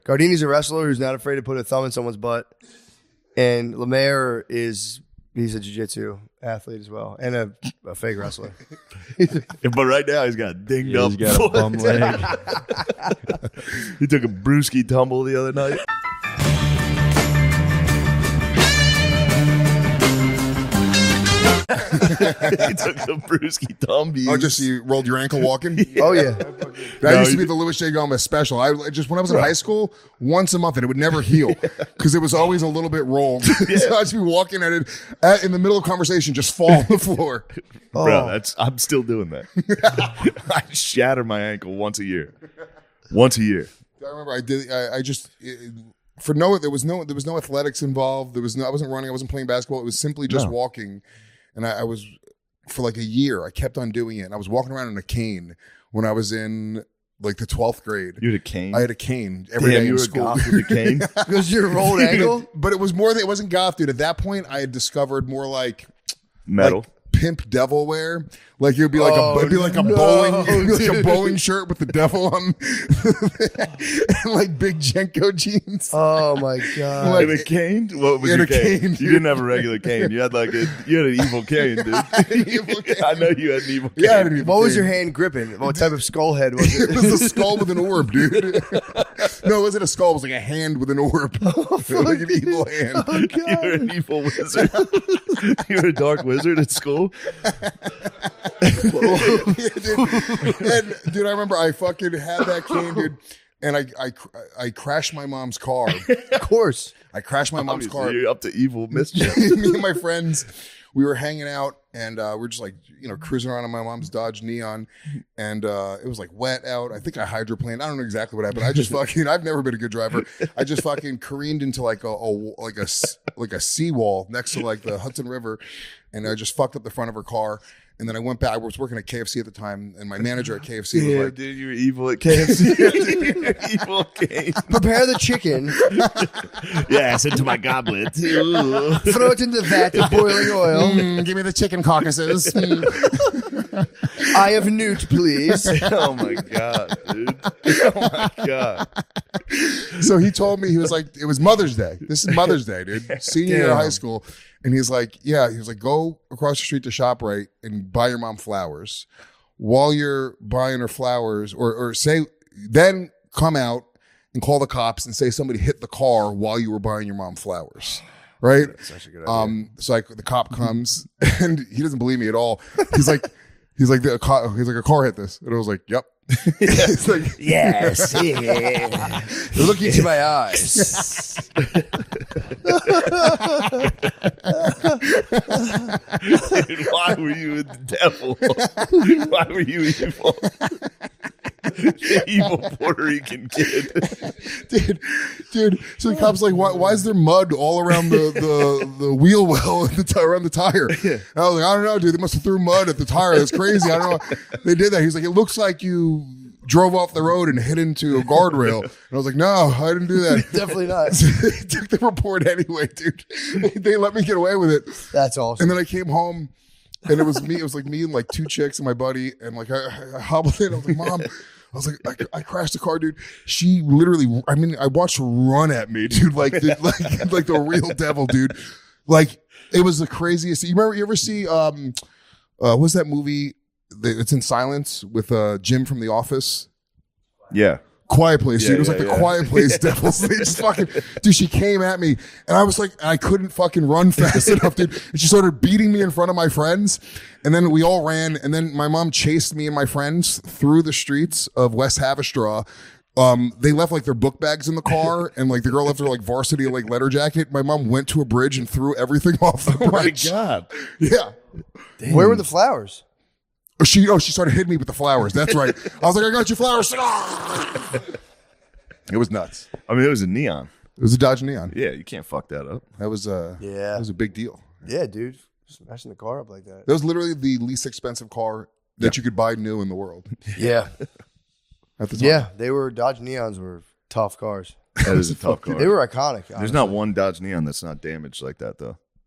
Gardini's a wrestler who's not afraid to put a thumb in someone's butt. And Lemaire he's a jiu-jitsu athlete as well. And a fake wrestler. But right now he's got dinged up. He's got a bum leg. He took a brewski tumble the other night. He took a brewski tumble. Oh, just you rolled your ankle walking? Oh, yeah. That used to be the Louis J. Gomez special. I just when I was in high school, once a month, and it would never heal because it was always a little bit rolled. So I'd just be walking at it in the middle of conversation, just fall on the floor. Bro, I'm still doing that. I shatter my ankle once a year. Once a year. I remember I just for no there was no athletics involved. I wasn't running. I wasn't playing basketball. It was simply just walking, and I was for like a year. I kept on doing it. And I was walking around in a cane when I was in like the 12th grade. You had a cane? I had a cane every day you in were school. a goth with a cane? Because your rolled ankle? But it was more it wasn't goth, dude. At that point, I had discovered more like Metal. Like pimp devil wear. Like it would be like a bowling shirt with the devil on, and like big Jenko jeans. Oh my god! Like, and a cane? What was your cane? You didn't have a regular cane. You had an evil cane, dude. Evil cane. I know you had an evil cane. Yeah, I had an evil What was cane. your hand gripping? What type of skull head was It it? was a skull with an orb, dude. No, it wasn't a skull. It was like a hand with an orb. Like an evil hand. Oh, God. You were an evil wizard. You were a dark wizard at school. And dude, I remember I fucking had that cane, dude, and I crashed my mom's car. Of course. I crashed my mom's car. You're up to evil mischief. Me and my friends, we were hanging out, and we're just like, cruising around on my mom's Dodge Neon, and it was like wet out. I think I hydroplaned. I don't know exactly what happened. I just fucking, I've never been a good driver. I just fucking careened into like a seawall next to like the Hudson River, and I just fucked up the front of her car. And then I went back. I was working at KFC at the time, and my manager at KFC was like, dude, you were evil at KFC. Evil cane. Prepare the chicken. Yes, into my goblet. Ooh. Throw it in the vat of boiling oil. give me the chicken caucuses. Eye of newt, please. Oh my god, dude. Oh my god. So he told me, he was like, it was Mother's Day. This is Mother's Day, dude. Senior year of high school. And he's like, go across the street to ShopRite and buy your mom flowers. While you're buying her flowers, or say, then come out and call the cops and say somebody hit the car while you were buying your mom flowers. Right? That's actually a good idea. So like the cop comes and he doesn't believe me at all. He's like, a car hit this. And I was like, yep. It's like, Yes. Yeah. Look into my eyes. Dude, why were you with the devil? Why were you evil? The evil Puerto Rican kid. dude. So the cop's like, why is there mud all around the wheel well around the tire? And I was like, I don't know, dude. They must have threw mud at the tire. That's crazy. I don't know. They did that. He's like, it looks like you drove off the road and hit into a guardrail. And I was like, no, I didn't do that. Definitely not. So they took the report anyway, dude. They let me get away with it. That's awesome. And then I came home, and it was me. It was like me and like two chicks and my buddy. And like I hobbled in. I was like, Mom. I was like, I crashed the car, dude. She literally, I watched her run at me, dude, like the real devil, dude. Like, it was the craziest. You ever see, what's that movie? It's in silence with Jim from The Office. Yeah. Quiet Place, dude. It was like the Quiet Place devils. They just fucking, dude, she came at me and I was like, I couldn't fucking run fast enough, dude. And she started beating me in front of my friends. And then we all ran. And then my mom chased me and my friends through the streets of West Haverstraw. They left like their book bags in the car, and like the girl left her like varsity like letter jacket. My mom went to a bridge and threw everything off the bridge. Oh my God. Yeah. Damn. Where were the flowers? She started hitting me with the flowers. That's right. I was like, I got you flowers. It was nuts. I mean, it was a neon. It was a Dodge Neon. Yeah, you can't fuck that up. That was that was a big deal. Yeah, dude. Smashing the car up like that. That was literally the least expensive car that you could buy new in the world. Yeah. At the time. Yeah, Dodge Neons were tough cars. That is a tough car. They were iconic. There's not one Dodge Neon that's not damaged like that, though.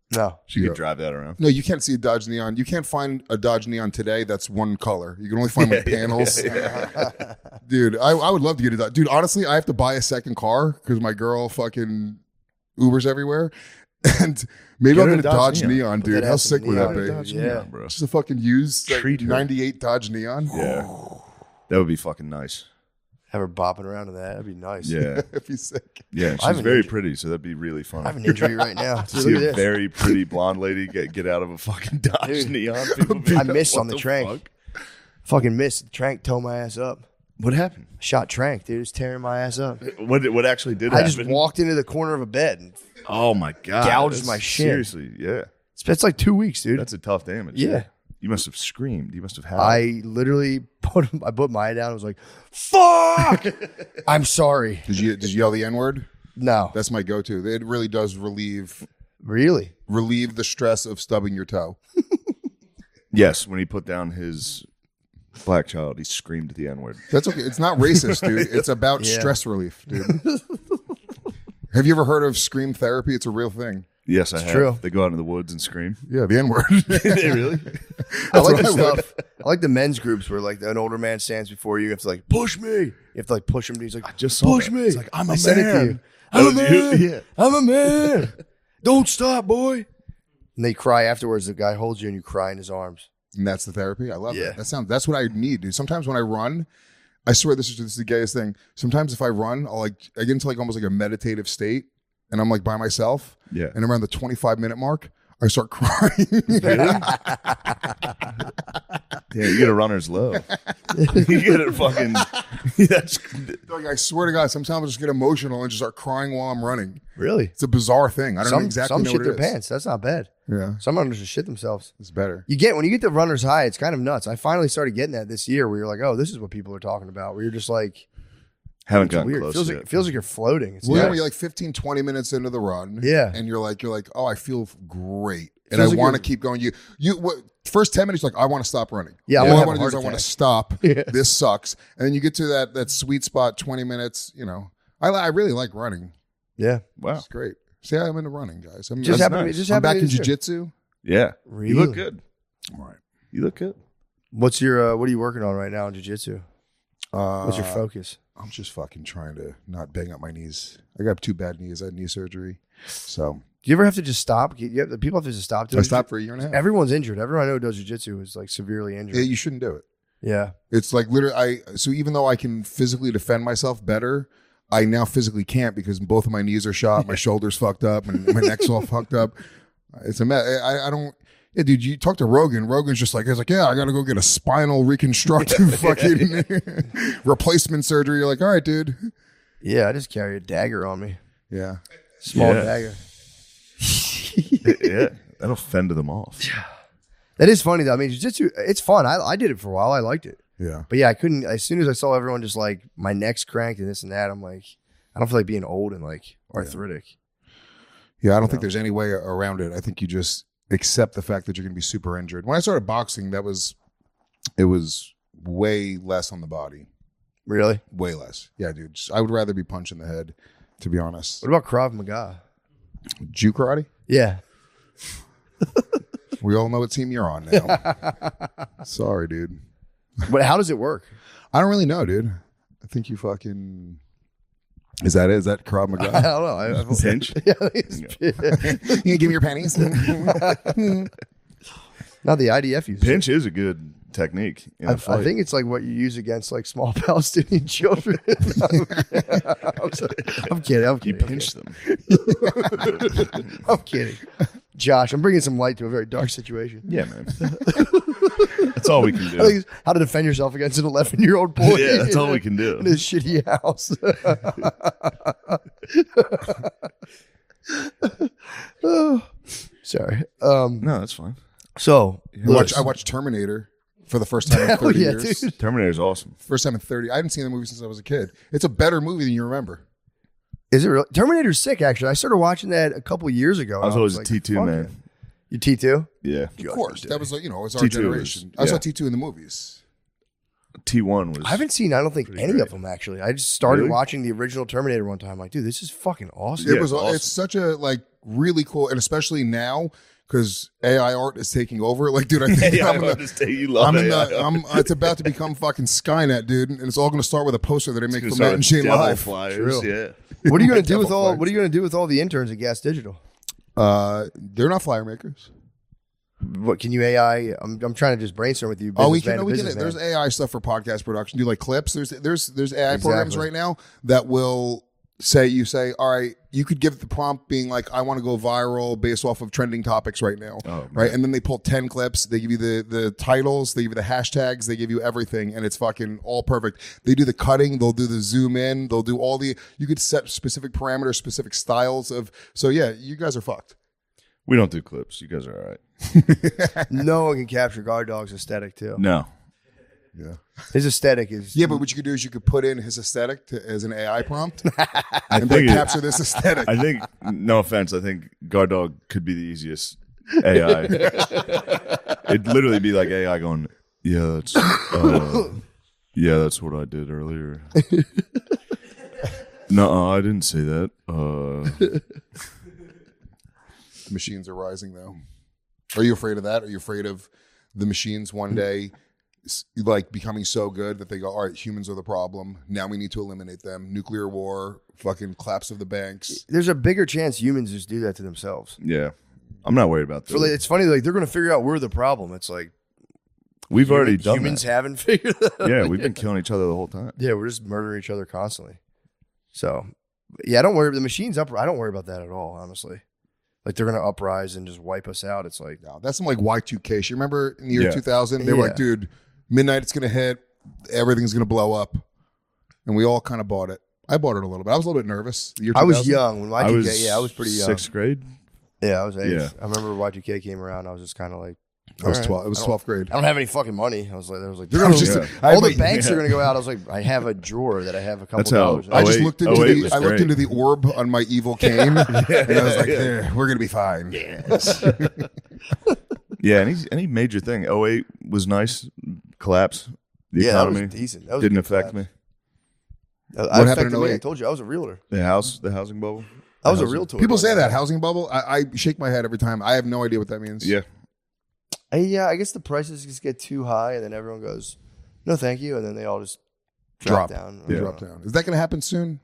No. She could drive that around. No, you can't see a Dodge Neon. You can't find a Dodge Neon today that's one color. You can only find like panels. Dude, I would love to get a Dodge. Dude, honestly, I have to buy a second car because my girl fucking Ubers everywhere. And maybe I'll get a Dodge Neon, dude. How sick would that be? Dodge Yeah. Neon, bro. Just a fucking used like, Treat her. 98 Dodge Neon. Yeah. That would be fucking nice. Have her bopping around in that. That'd be nice. Yeah. If he's sick. Yeah. have She's an very injury. pretty, so that'd be really fun. I have an injury right now. Dude, See look a at this. very pretty blonde lady get out of a fucking Dodge Dude. Neon. People be I like, missed what on the trank. fuck? Fucking missed. Trank towed my ass up. What happened? Shot Trank, dude. It's tearing my ass up. What actually did I happen? just walked into the corner of a bed. And Oh my god! Gouged That's- my shin. Seriously, yeah. it's like 2 weeks, dude. That's a tough damage. Yeah. You must have screamed. You must have had. I literally put my head down and was like, fuck! I'm sorry. Did you yell the N-word? No. That's my go-to. It really does relieve Really? the stress of stubbing your toe. Yes, when he put down his black child, he screamed the N-word. That's okay. It's not racist, dude. It's about Yeah. stress relief, dude. Have you ever heard of scream therapy? It's a real thing. Yes, I have. true. They go out in the woods and scream. Yeah, the N-word. They really? I like the what I stuff. I like the men's groups where like an older man stands before you. You have to like push me. You have to like push him. He's like, just saw push that. me. It's like, I'm a I said it to man. you. I'm a That was you? man. Yeah. I'm a man. Don't stop, boy. And they cry afterwards. The guy holds you and you cry in his arms. And that's the therapy. I love Yeah. it. That's what I need, dude. Sometimes when I run, I swear this is the gayest thing. Sometimes if I run, I get into like almost like a meditative state, and I'm like by myself. Yeah. And around the 25-minute mark, I start crying. Yeah, you get a runner's love. You get a fucking. That's Like, I swear to God, sometimes I just get emotional and just start crying while I'm running. Really? It's a bizarre thing. I don't know exactly some know shit what their it is. pants. That's not bad. Yeah, Some runners just shit themselves. it's better. When you get the runner's high, it's kind of nuts. I finally started getting that this year where you're like, oh, this is what people are talking about. Where you're just like, haven't it's gotten weird. close It yet. feels like you're floating. It's Well, yeah, nice. when you're like 15, 20 minutes into the run. Yeah. And you're like, oh, I feel great. And Feels I like want to you're- keep going. First 10 minutes, like, I want to stop running. Yeah, I'm All gonna I have want a to do is heart I want to attack. stop. Yeah. This sucks. And then you get to that sweet spot, 20 minutes, I really like running. Yeah. Wow. It's great. See, I'm into running, guys. I'm, Just That's happened. nice. Just I'm happened back in this year. jiu-jitsu. Yeah. Really? You look good. All right. You look good. What's your? What are you working on right now in jiu-jitsu? What's your Uh, focus? I'm just fucking trying to not bang up my knees. I got 2 bad knees. I had knee surgery. So Do you ever have to just stop? The people have to just stop doing I stopped for a year and a half. Everyone's injured. Everyone I know who does jiu-jitsu is like severely injured. Yeah, you shouldn't do it. Yeah. It's like literally, so even though I can physically defend myself better, I now physically can't because both of my knees are shot, my shoulders fucked up, and my neck's all fucked up. It's a mess. I don't. Yeah, dude, you talk to Rogan. Rogan's just like, yeah, I got to go get a spinal reconstructive fucking replacement surgery. You're like, all right, dude. Yeah, I just carry a dagger on me. Yeah. Small Yeah. dagger. Yeah. That'll fend them off. That is funny though. I mean, jiu-jitsu, it's fun. I did it for a while. I liked it. Yeah. But yeah, I couldn't. As soon as I saw everyone just like my neck's cranked and this and that, I'm like, I don't feel like being old and like arthritic. Yeah, I don't think there's any way around it. I think you just accept the fact that you're going to be super injured. When I started boxing, it was way less on the body. Really? Way less. Yeah, dude. I would rather be punched in the head, to be honest. What about Krav Maga? Jew karate? Yeah. We all know what team you're on now. Sorry, dude. But how does it work? I don't really know, dude. I think you fucking... Is that it? Is that Krav I Maga? don't know. Pinch. Yeah, it's- You give me your pennies? Not the IDF uses. Pinch is a good technique in a I fight. think it's like what you use against like small Palestinian children. I'm kidding. I'm you kidding. pinch them. I'm kidding. Josh, I'm bringing some light to a very dark situation. Yeah, man. That's all we can I think do. it's how to defend yourself against an 11-year-old boy. Yeah, that's all we can do. In a shitty house. Oh, sorry. No, that's fine. So I watched Terminator for the first time in Hell 30 yeah, years. dude. Terminator's awesome. First time in 30. I haven't seen the movie since I was a kid. It's a better movie than you remember. Is it real? Terminator's sick, actually. I started watching that a couple years ago. I was always a like, T2 fuck man. it. You T2? Yeah. Of course. That was, it was our T2 generation. was- I saw yeah. T2 in the movies. T1 was. I haven't seen, I don't think, any great. of them, actually. I just started Really? watching the original Terminator one time. Like, dude, this is fucking awesome. It Yeah, was. awesome. It's such a really cool, and especially now because AI art is taking over. Like, dude, I think Yeah, I'm gonna. you love AI. It's about to become fucking Skynet, dude, and it's all going to start with a poster that I make It's for gonna Matt and start Shane devil Live. flyers, True. yeah. What are you gonna do with Devil all? flags. What are you gonna do with all the interns at Gas Digital? They're not flyer makers. What can you AI? I'm trying to just brainstorm with you. Oh, we businessman can. to We can. businessman. There's AI stuff for podcast production. Do like clips. There's AI programs Exactly. right now that will say, all right, you could give the prompt being like, I want to go viral based off of trending topics right now, right? And then they pull 10 clips. They give you the titles. They give you the hashtags. They give you everything, and it's fucking all perfect. They do the cutting. They'll do the zoom in. They'll do all the. You could set specific parameters, specific styles of. So yeah, you guys are fucked. We don't do clips. You guys are all right. No one can capture Guard Dog's aesthetic too. No. Yeah. His aesthetic is Yeah, but what you could do is you could put in his aesthetic as an AI prompt I and think then capture this aesthetic. I think, no offense, I think Guard Dog could be the easiest AI. It'd literally be like AI going, yeah, that's what I did earlier. No, I didn't say that. The machines are rising, though. Are you afraid of that? Are you afraid of the machines one day like becoming so good that they go, all right, humans are the problem. Now we need to eliminate them. Nuclear war, fucking collapse of the banks. There's a bigger chance humans just do that to themselves. Yeah. I'm not worried about So that. it's funny, like they're going to figure out we're the problem. It's like We've already done humans that. haven't figured that out. Yeah, we've been killing each other the whole time. Yeah, we're just murdering each other constantly. So yeah, I don't worry. The machines up. I don't worry about that at all. Honestly, like they're going to uprise and just wipe us out. It's like No, that's some like Y2K shit. You remember in the year Yeah. 2000? They were Yeah. like, dude, midnight it's going to hit. Everything's going to blow up. And we all kind of bought it. I bought it a little bit. I was a little bit nervous. The year I was 2000. young when Y2K. I was pretty young. Sixth grade. Yeah, I was 8. Yeah. I remember Y2K came around. I was just kind of like, I was all right. 12. It was 12th grade. I don't have any fucking money. I was like, I was just- I had all the my- banks yeah. are going to go out. I was like, I have a drawer that I have a couple That's how- dollars. in. I just 08 looked into the was I looked great. into the orb on my evil cane, and I was like, "There, we're gonna be fine." Yeah, any major thing. 08 was nice. Collapse. The Yeah, that economy was decent. That was didn't a good affect collapse. me. I happened affected in me. I 08? told you I was a realtor. The housing bubble. I was a realtor. People say that housing bubble. I shake my head every time. I have no idea what that means. Yeah. Yeah, I guess the prices just get too high, and then everyone goes, "No, thank you," and then they all just drop down. I don't Drop know. down. Is that going to happen soon?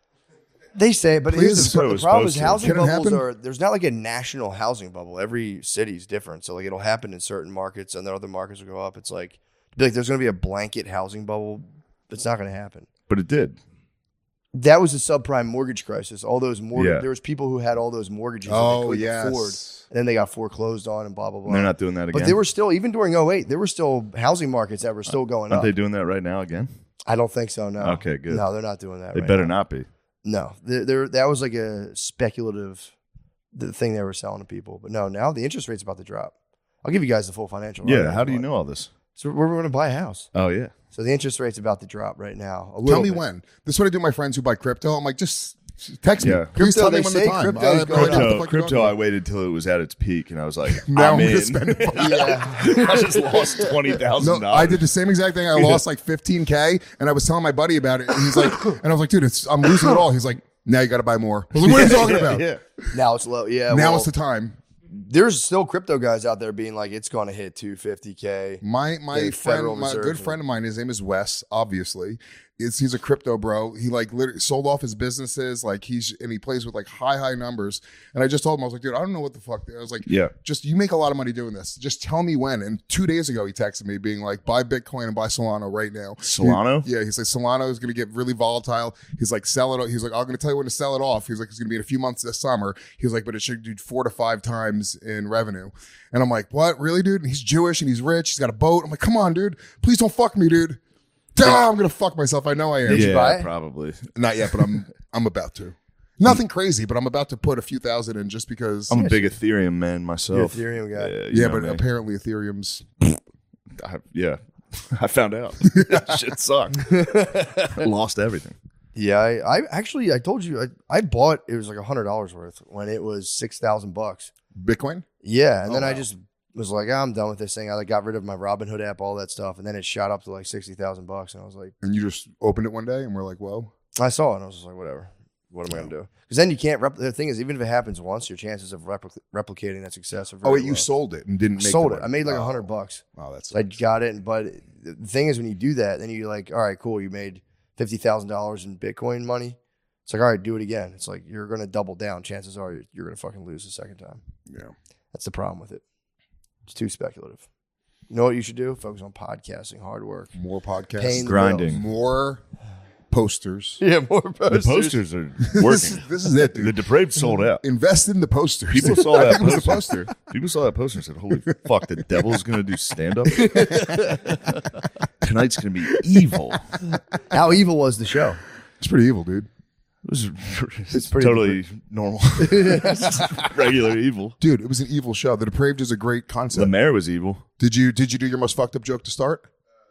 They say, but Please, here's it's so the problem: is supposed to. housing Can it bubbles happen? are. There's not like a national housing bubble. Every city's different, so like it'll happen in certain markets, and then other markets will go up. It's like there's going to be a blanket housing bubble. It's not going to happen. But it did. That was the subprime mortgage crisis. All those Yeah. there was people who had all those mortgages that Oh, they couldn't yes. afford, and then they got foreclosed on, and blah blah blah. And they're not doing that again. But there were still, even during 08, there were still housing markets that were still going Aren't up. they doing that right now again? I don't think so. No. Okay, good. No, they're not doing that. They right better now. not be. No, that was like a speculative the thing they were selling to people. But no, now the interest rate's about to drop. I'll give you guys the full financial. Yeah. rundown How do you if know all this? So we're going to buy a house. Oh yeah. So the interest rate's about to drop right now. A Tell little me bit. when. This is what I do with my friends who buy crypto. I'm like, just text me. Yeah. Please Crypto, tell me they when the say time. crypto's I have no going idea what the Crypto. fuck you're Crypto. talking I about. waited till it was at its peak, and I was like, Now I'm I'm gonna in. spend it. Yeah. I just lost $20,000. No, I did the same exact thing. I lost like 15K, and I was telling my buddy about it, and he's like, and I was like, dude, I'm losing it all. He's like, now you got to buy more. I was like, what are you talking about? Yeah. Now it's low. Yeah. Now well, it's the time. there's still crypto guys out there being like, it's going to hit 250K. My The Federal friend, my Reserve good and- friend of mine, his name is Wes. Obviously, he's a crypto bro. He like literally sold off his businesses. Like he plays with like high numbers. And I just told him, I was like, dude, I don't know what the fuck. I was like, Yeah. just you make a lot of money doing this. Just tell me when. And 2 days ago, he texted me being like, buy Bitcoin and buy Solana right now. Solano? Yeah, he's like, Solana is going to get really volatile. He's like, sell it. He's like, I'm going to tell you when to sell it off. He's like, it's going to be in a few months this summer. He's like, but it should do 4 to 5 times in revenue. And I'm like, what? Really, dude? And he's Jewish and he's rich. He's got a boat. I'm like, come on, dude. Please don't fuck me, dude. I'm going to fuck myself. I know I am. Did you Yeah, buy it? probably. Not yet, but I'm about to. Nothing crazy, but I'm about to put a few thousand in just because. I'm a big Ethereum man You're myself. Ethereum guy. Yeah, you yeah, know but me. apparently Ethereum's. Yeah. I found out. Shit sucked. I lost everything. Yeah, I told you I bought it was like $100 worth when it was $6,000. Bitcoin? Yeah, and Oh, then I wow. just was like, I'm done with this thing. I like got rid of my Robinhood app, all that stuff, and then it shot up to like $60,000, and I was like, And you just opened it one day and we're like, whoa. I saw it, and I was just like, whatever. what am I going to do? Because then you can't. The thing is, even if it happens once, your chances of replicating that success are very Oh wait, you low. sold it and didn't make Sold the it. money. I made like Oh. $100. Oh, that's So I got it, but the thing is, when you do that, then you're like, all right, cool. You made $50,000 in Bitcoin money. It's like, all right, do it again. It's like you're going to double down. Chances are you're going to fucking lose the second time. yeah. That's the problem with it. It's too speculative. You know what you should do? Focus on podcasting, hard work, More podcasts, paying the Grinding. bills. more posters. Yeah, more The posters. posters are This, working. this is it, dude. The Depraved sold out. Invest in the posters. People saw I that think it was the poster. poster. People saw that poster and said, "Holy fuck, the devil's going to do stand up. Tonight's going to be evil." How evil was the show? It's pretty evil, dude. It was It's pretty totally normal, regular evil. Dude, it was an evil show. The Depraved is a great The concept. mayor was evil. Did you do your most fucked up joke to start?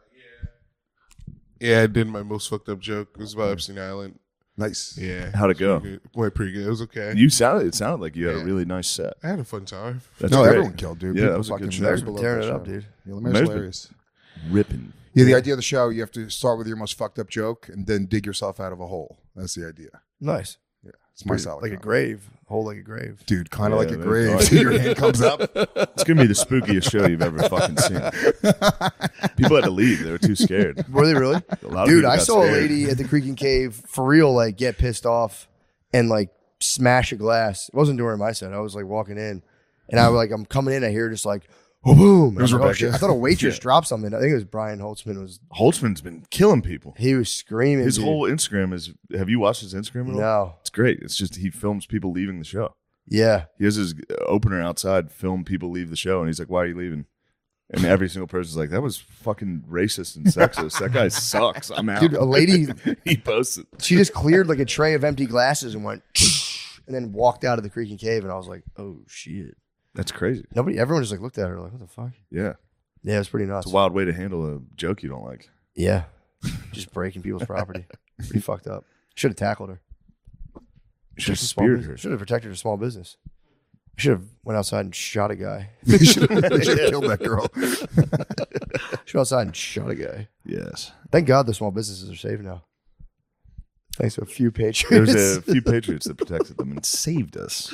Yeah, I did my most fucked up joke. It was about Epstein Island. Nice. Yeah. How'd it go? Pretty good. Went pretty good. It was okay. It sounded like you had a Yeah. really nice set. I had a fun time. That's No, great. everyone killed, dude. Yeah, People that was a fucking good show. Mayor's people been love tearing that it up, show. dude. Yeah, the Mayor's Mayor's been- hilarious. Ripping. Yeah, the idea of the show, you have to start with your most fucked up joke and then dig yourself out of a hole. That's the idea. Nice. Yeah, it's my style. of Like a comedy. grave. Hole like a grave. Dude, kind of Yeah, like a man. grave. Oh, Your hand comes up. It's gonna be the spookiest show you've ever fucking seen. People had to leave; they were too scared. Were they really? A lot of Dude, people I got saw scared. a lady at the Creaking Cave for real, like get pissed off and like smash a glass. It wasn't during my set. I was like walking in, and I'm coming in. I hear just like, oh, boom. It was I'm like, oh, Rebecca. shit. I thought a waitress Yeah. dropped something. I think it was Brian Holtzman. Holtzman's been killing people. He was screaming. His dude. whole Instagram is. Have you watched his Instagram at all? No. It's great. It's just he films people leaving the show. Yeah. He has his opener outside, film people leave the show, and he's like, "Why are you leaving?" And every single person's like, "That was fucking racist and sexist. That guy sucks. I'm out." Dude, a lady, He posted. she just cleared like a tray of empty glasses and went, and then walked out of the Creaking Cave. And I was like, oh, shit. That's crazy. Everyone just like looked at her like, what the fuck? Yeah, Yeah, it was pretty nuts. it's a wild way to handle a joke you don't like. Yeah. Just breaking people's property. Pretty fucked up. Should have tackled her. Should have Protected small speared business. her. Should have protected a small business. I should have went outside and shot a guy. They should have killed that girl. Should have outside and shot a guy. Yes, Thank God the small businesses are safe now. Thanks to a few there patriots. was a few patriots that protected them and saved us.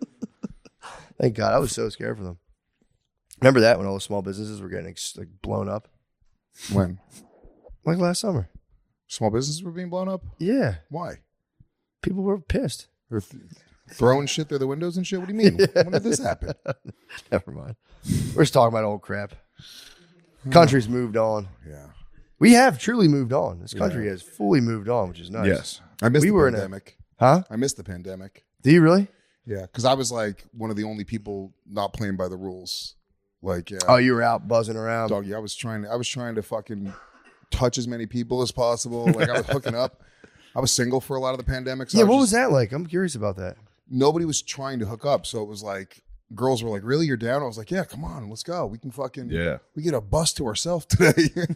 Thank God. I was so scared for them. Remember that when all the small businesses were getting like blown up? When Like last summer. small businesses were being blown up, Yeah. why? People were pissed. They're throwing shit through the windows and shit. What do you mean? When did this happen? Never mind. We're just talking about old crap. Country's moved on. Yeah, We have truly moved on. This country has fully moved on, which is nice. Yes, I missed We the were in a- pandemic. Huh? I missed the pandemic. Do you really? Yeah, because I was like one of the only people not playing by the rules. Like, yeah, Oh, you were out buzzing around. doggy. I was trying to fucking touch as many people as possible. Like, I was hooking up. I was single for a lot of the pandemic. So Yeah, I what just- was that like? I'm curious about that. Nobody was trying to hook up, so it was like girls were like, "Really, you're down?" I was like, "Yeah, come on, let's go. We can fucking yeah. we get a bus to ourselves today."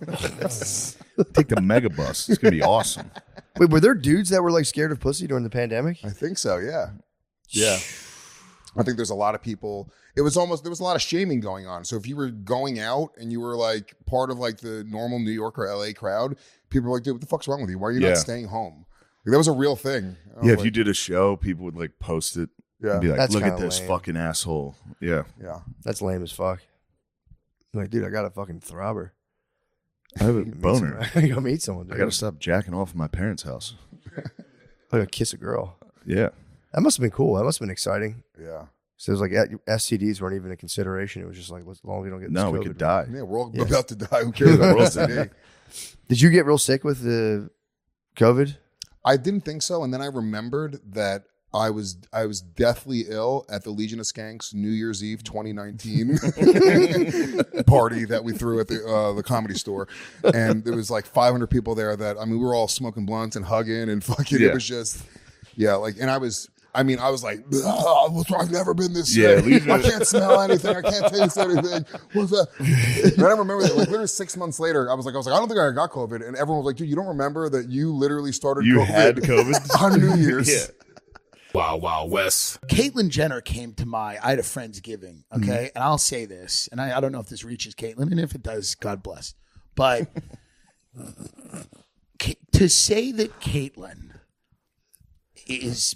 Take the mega bus. It's gonna be awesome. Wait, were there dudes that were like scared of pussy during the pandemic? I think so. Yeah, yeah. I think there's a lot of people. There was a lot of shaming going on. So if you were going out and you were like part of like the normal New York or LA crowd, people were like, "Dude, what the fuck's wrong with you? Why are you Yeah. not staying home?" Like, that was a real thing. I was Yeah, if like, you did a show, people would like post it. Yeah. And be like, That's look at kinda this lame. fucking asshole. Yeah, yeah. That's lame as fuck. I'm like, dude, I got a fucking throbber. I have a Meet boner. some- I gotta go meet someone. Dude. I gotta stop jacking off in my parents' house. I gotta kiss a girl. Yeah, That must have been cool. That must have been exciting. Yeah. So it was like STDs weren't even a consideration. It was just like, as long as we don't get no, this we COVID. could die. Yeah, we're all Yeah. about to die. Who cares about We're all STD? Did you get real sick with the COVID? I didn't think so, and then I remembered that I was deathly ill at the Legion of Skanks New Year's Eve 2019 party that we threw at the Comedy Store, and there was like 500 people there. We were all smoking blunts and hugging and fucking. Yeah. It was just, yeah, like, and I was like, I've never been this Yeah, sick. Legion I of- can't smell anything. I can't taste anything. What's that? And I remember that, like, literally 6 months later, I was like, I don't think I got COVID, and everyone was like, dude, you don't remember that you literally started You COVID had COVID? on New Year's. Yeah. Wild Wild West. Caitlyn Jenner came to I had a Friendsgiving, okay? And I'll say this, and I don't know if this reaches Caitlyn, and if it does, God bless. But to say that Caitlyn is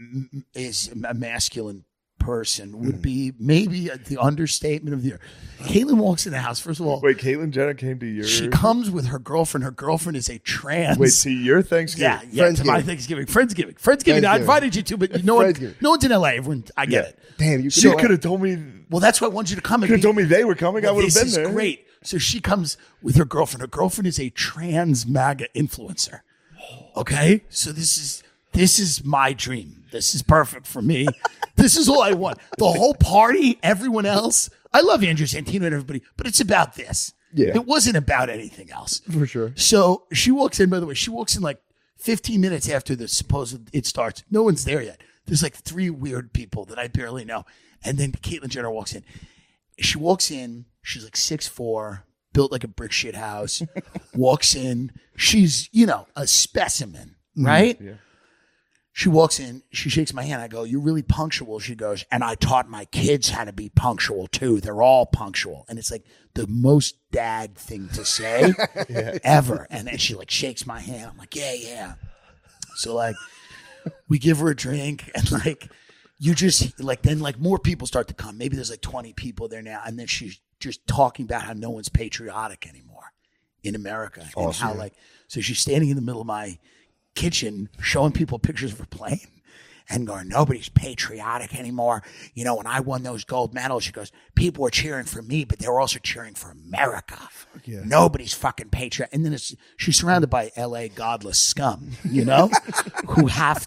a masculine person would be maybe the understatement of the year. Caitlyn walks in the house. First of all, Wait, Caitlyn Jenner came to your. she comes with her girlfriend. Her girlfriend is a trans. Wait, see your Thanksgiving. yeah, to my Thanksgiving. Friendsgiving. I invited you to, but no one's in LA. Everyone, I get it. Damn, you You could have told me. Well, that's why I want you to come and Could have told me they were coming. I would have this been is there. great. So she comes with her girlfriend. Her girlfriend is a trans MAGA influencer. Okay, so this is my dream. This is perfect for me. This is all I want. The whole party, everyone else. I love Andrew Santino and everybody, but it's about this. Yeah. It wasn't about anything else. For sure. So she walks in, by the way, she walks in like 15 minutes after the supposed it starts. No one's there yet. There's like 3 weird people that I barely know. And then Caitlyn Jenner walks in. She walks in, she's like 6'4", built like a brick shit house, walks in. She's, a specimen, right? Yeah. She walks in, she shakes my hand. I go, "You're really punctual." She goes, "And I taught my kids how to be punctual too. They're all punctual." And it's like the most dad thing to say ever. And then she like shakes my hand. I'm like, yeah. So like we give her a drink and like you just like then like more people start to come. Maybe there's like 20 people there now. And then she's just talking about how no one's patriotic anymore in America. And how like, so she's standing in the middle of my kitchen showing people pictures of her plane and going, "Nobody's patriotic anymore. When I won those gold medals," she goes, "people were cheering for me, but they were also cheering for America. Yeah. Nobody's fucking patriot." And then she's surrounded by LA godless scum, who have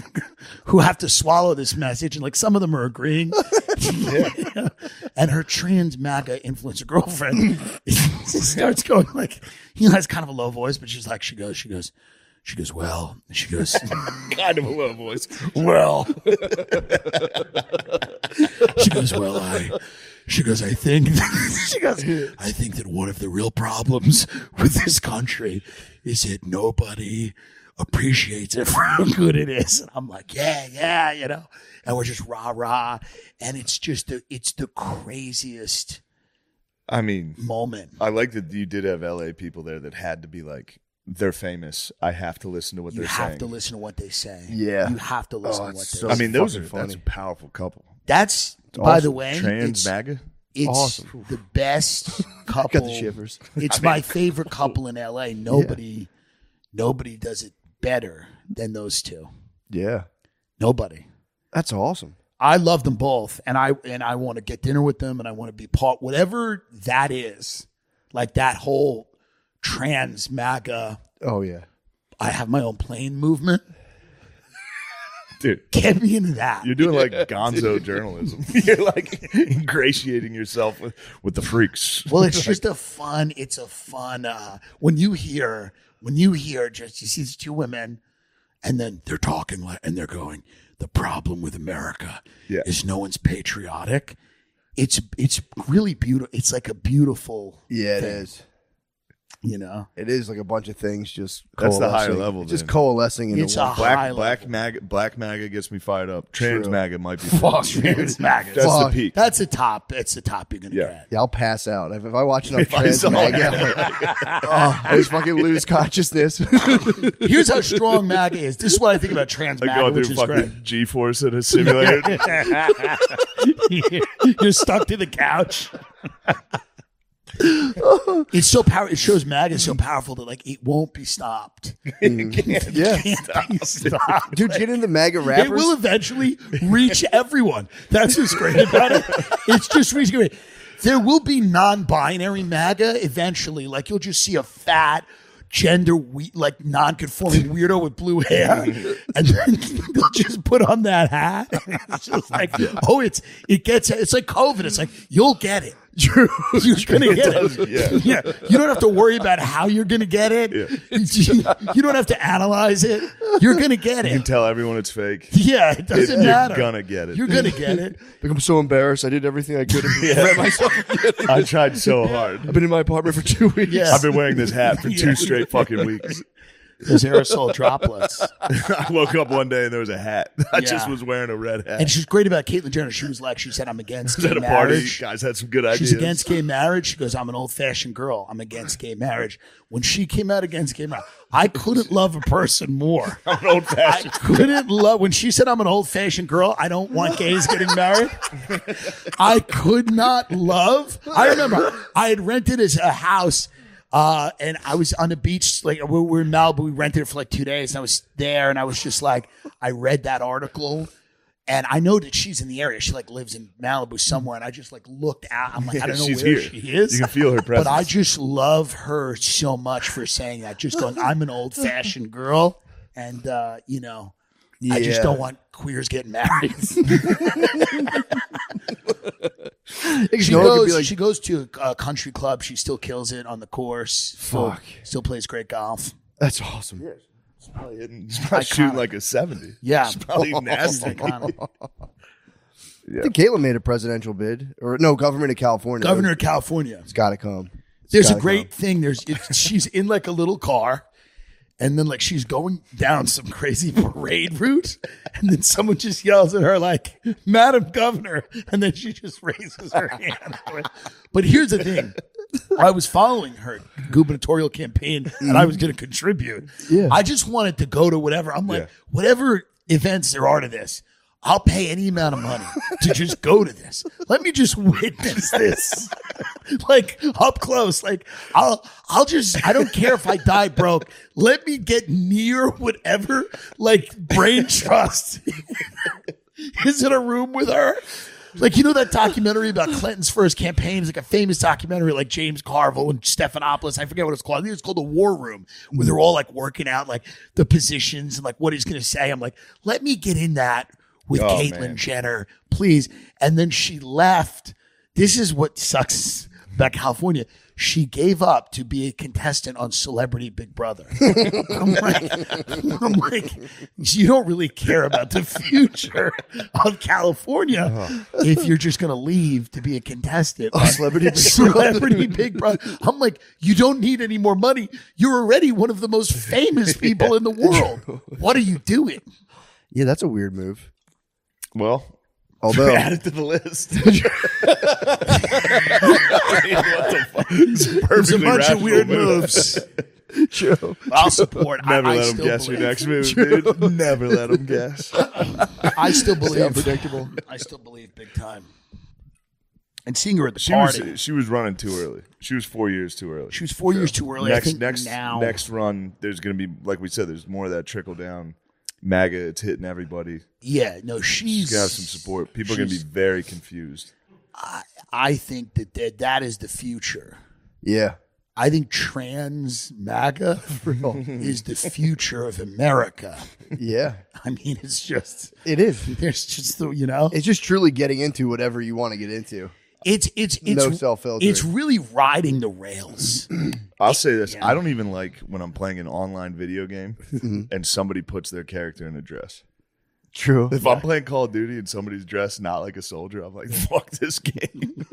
to swallow this message. And like some of them are agreeing. And her trans MAGA influencer girlfriend starts going like, has kind of a low voice, but she's like, she goes, "Well," she goes, Kind of a low voice. "Well," she goes, "Well, I think that one of the real problems with this country is that nobody appreciates it for how good it is." And I'm like, yeah, and we're just rah, and it's just it's the craziest I mean, moment. I like that you did have LA people there that had to be like, they're famous. I have to listen to what You they're have saying. to listen to what they say. Yeah. You have to listen to it's what so they I say. mean, that's a powerful couple. That's, by the awesome. way, Trans it's, MAGA. it's Awesome. the best couple. Got the shivers. It's my favorite couple in LA. Nobody does it better than those two. Yeah. Nobody. That's awesome. I love them both, and I want to get dinner with them, and I want to be part, whatever that is, like that whole trans MAGA. Oh, yeah. I have my own plane movement. Dude, Get me into that. you're doing like gonzo journalism. You're like ingratiating yourself with the freaks. Well, it's just a fun. When you hear just you see these 2 women, and then they're talking and they're going, "The problem with America is no one's patriotic." It's really beautiful. It's like a beautiful. Yeah, it thing, is. It is like a bunch of things just That's the higher coalescing. level, It's just then. coalescing into It's one. a high Black MAGA gets me fired up. Trans True. MAGA might be Trans MAGA. That's Fuck. the peak. That's the top. It's the top you're gonna Yeah. get. Yeah, I'll pass out. If I watch enough If I trans saw MAGA, I just fucking lose consciousness. Here's how strong MAGA is. This is what I think about trans Like MAGA, going which through is great. fucking G-force in a simulator. You're stuck to the couch. It's so powerful. It shows MAGA is so powerful that like it won't be stopped. Yeah. Can't be stopped. Dude, get into MAGA It rappers. will eventually reach everyone. That's what's great about it. It's just reaching everyone. There will be non-binary MAGA eventually. Like you'll just see a fat, like non-conforming weirdo with blue hair, and then they'll just put on that hat. It's just like, it's like COVID. It's like you'll get it. You're gonna get it. Yeah. You don't have to worry about how you're gonna get it. You don't have to analyze it. You're gonna get You can it. tell everyone it's fake. Yeah, it doesn't matter. You're gonna get it. You're gonna get it. Like, I'm so embarrassed. I did everything I could to prevent myself from getting it. I tried so hard. I've been in my apartment for 2 weeks. Yeah. I've been wearing this hat for 2 straight fucking weeks. Those aerosol droplets. I woke up one day and there was a hat. I just Yeah. was wearing a red hat. And she's great about Caitlyn Jenner. She was like, she said, I'm against was gay at a party. marriage. Guys had some good ideas. She's against gay marriage. She goes, I'm an old-fashioned girl. I'm against gay marriage. When she came out against gay marriage, I couldn't love a person more. I'm an old I fashioned. couldn't love when she said I'm an old-fashioned girl. I don't want gays getting married. I could not love. I remember I had rented a house, and I was on the beach. Like we were in Malibu, we rented it for like 2 days. And I was there, and I was just like, I read that article. And I know that she's in the area. She like lives in Malibu somewhere. And I just like looked out. I'm like, I don't know She's where here. she is. You can feel her presence. But I just love her so much for saying that. Just going, I'm an old fashioned girl. And, you know, I just Yeah. don't want queers getting married. She goes to a country club. She still kills it on the course. Fuck. Still plays great golf. That's awesome. She's probably shooting like a 70. Yeah. She's probably nasty. Iconic. I think Caitlyn made a presidential bid, or no, government of California. Governor of California. It's got to come. It's There's a gotta great come. thing. She's in like a little car, and then like she's going down some crazy parade route, and then someone just yells at her like, "Madam Governor," and then she just raises her hand. But here's the thing. I was following her gubernatorial campaign and I was going to contribute. Yeah. I just wanted to go to whatever. I'm like, whatever events there are to this, I'll pay any amount of money to just go to this. Let me just witness this. Like up close. Like I don't care if I die broke. Let me get near whatever like brain trust is in a room with her. Like, you know that documentary about Clinton's first campaign? It's like a famous documentary like James Carville and Stephanopoulos. I forget what it's called. I think it's called The War Room, where they're all like working out like the positions and like what he's going to say. I'm like, let me get in that with Caitlyn Jenner, please. And then she left. This is what sucks about California. She gave up to be a contestant on Celebrity Big Brother. I'm like, you don't really care about the future of California if you're just going to leave to be a contestant on Celebrity Big Brother. I'm like, you don't need any more money. You're already one of the most famous people in the world. What are you doing? Yeah, that's a weird move. Well, Although, add it to the list. What the fuck? It's There's a perfectly bunch of rational weird move. moves. I'll support. Never I let him still guess your believe. next move, dude. Never let him guess. I still believe. unpredictable. I still believe big time. And seeing her at the She party, was running too early. She was 4 years too early. she was 4 years too early. I think now next run, there's going to be, like we said, there's more of that trickle down. MAGA, it's hitting everybody. yeah, no, She's going to have some support. People are going to be very confused. I think that is the future. yeah, I think trans MAGA is the future of America. yeah, I mean, it's just it is. there's just the It's just truly getting into whatever you want to get into. it's No self-filtering. It's really riding the rails. I'll say this. I don't even like when I'm playing an online video game and somebody puts their character in a dress. True. If I'm playing Call of Duty and somebody's dressed not like a soldier, I'm like, fuck this game.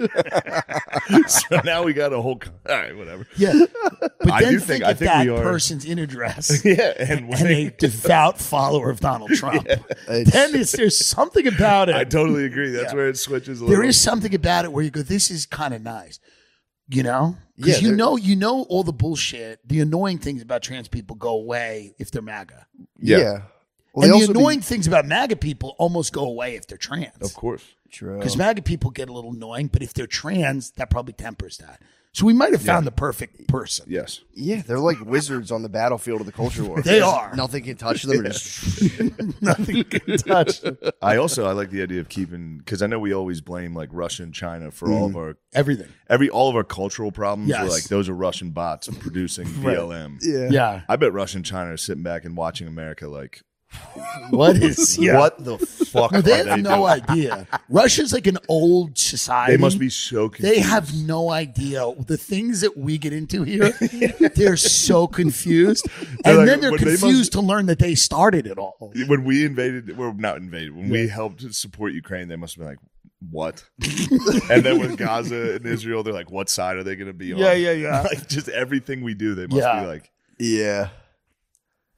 So now we got a whole. All right, whatever. Yeah, but I then do think think- I if think that we are- person's in a dress Yeah, and and a devout follower of Donald Trump. It's- Then there's something about it. I totally agree. That's where it switches a little. There is something about it where you go, this is kind of nice, you know? Yeah, Because you know all the bullshit, the annoying things about trans people go away if they're MAGA. Yeah. Well, And they the also annoying things about MAGA people almost go away if they're trans. Of course. True. Because MAGA people get a little annoying, but if they're trans, that probably tempers that. So we might have found the perfect person. Yes. Yeah, they're like wizards on the battlefield of the culture war. They are. Nothing can touch them. Or just, Nothing can touch them. I like the idea of keeping, because I know we always blame like Russia and China for all of our Everything. all of our cultural problems. Yes. We're like, those are Russian bots producing BLM. yeah. Yeah. I bet Russia and China are sitting back and watching America like, What is, yeah. what the fuck No, are they they have no doing? idea. Russia's like an old society. They must be so confused. They have no idea the things that we get into here. They're so confused, and like, then they're but they confused must- to learn that they started it all. When we invaded, well, not invaded, when we helped support Ukraine, they must have been like, what? And then with Gaza and Israel, they're like, what side are they going to be on? Yeah. Like just everything we do, they must Yeah. be like, Yeah.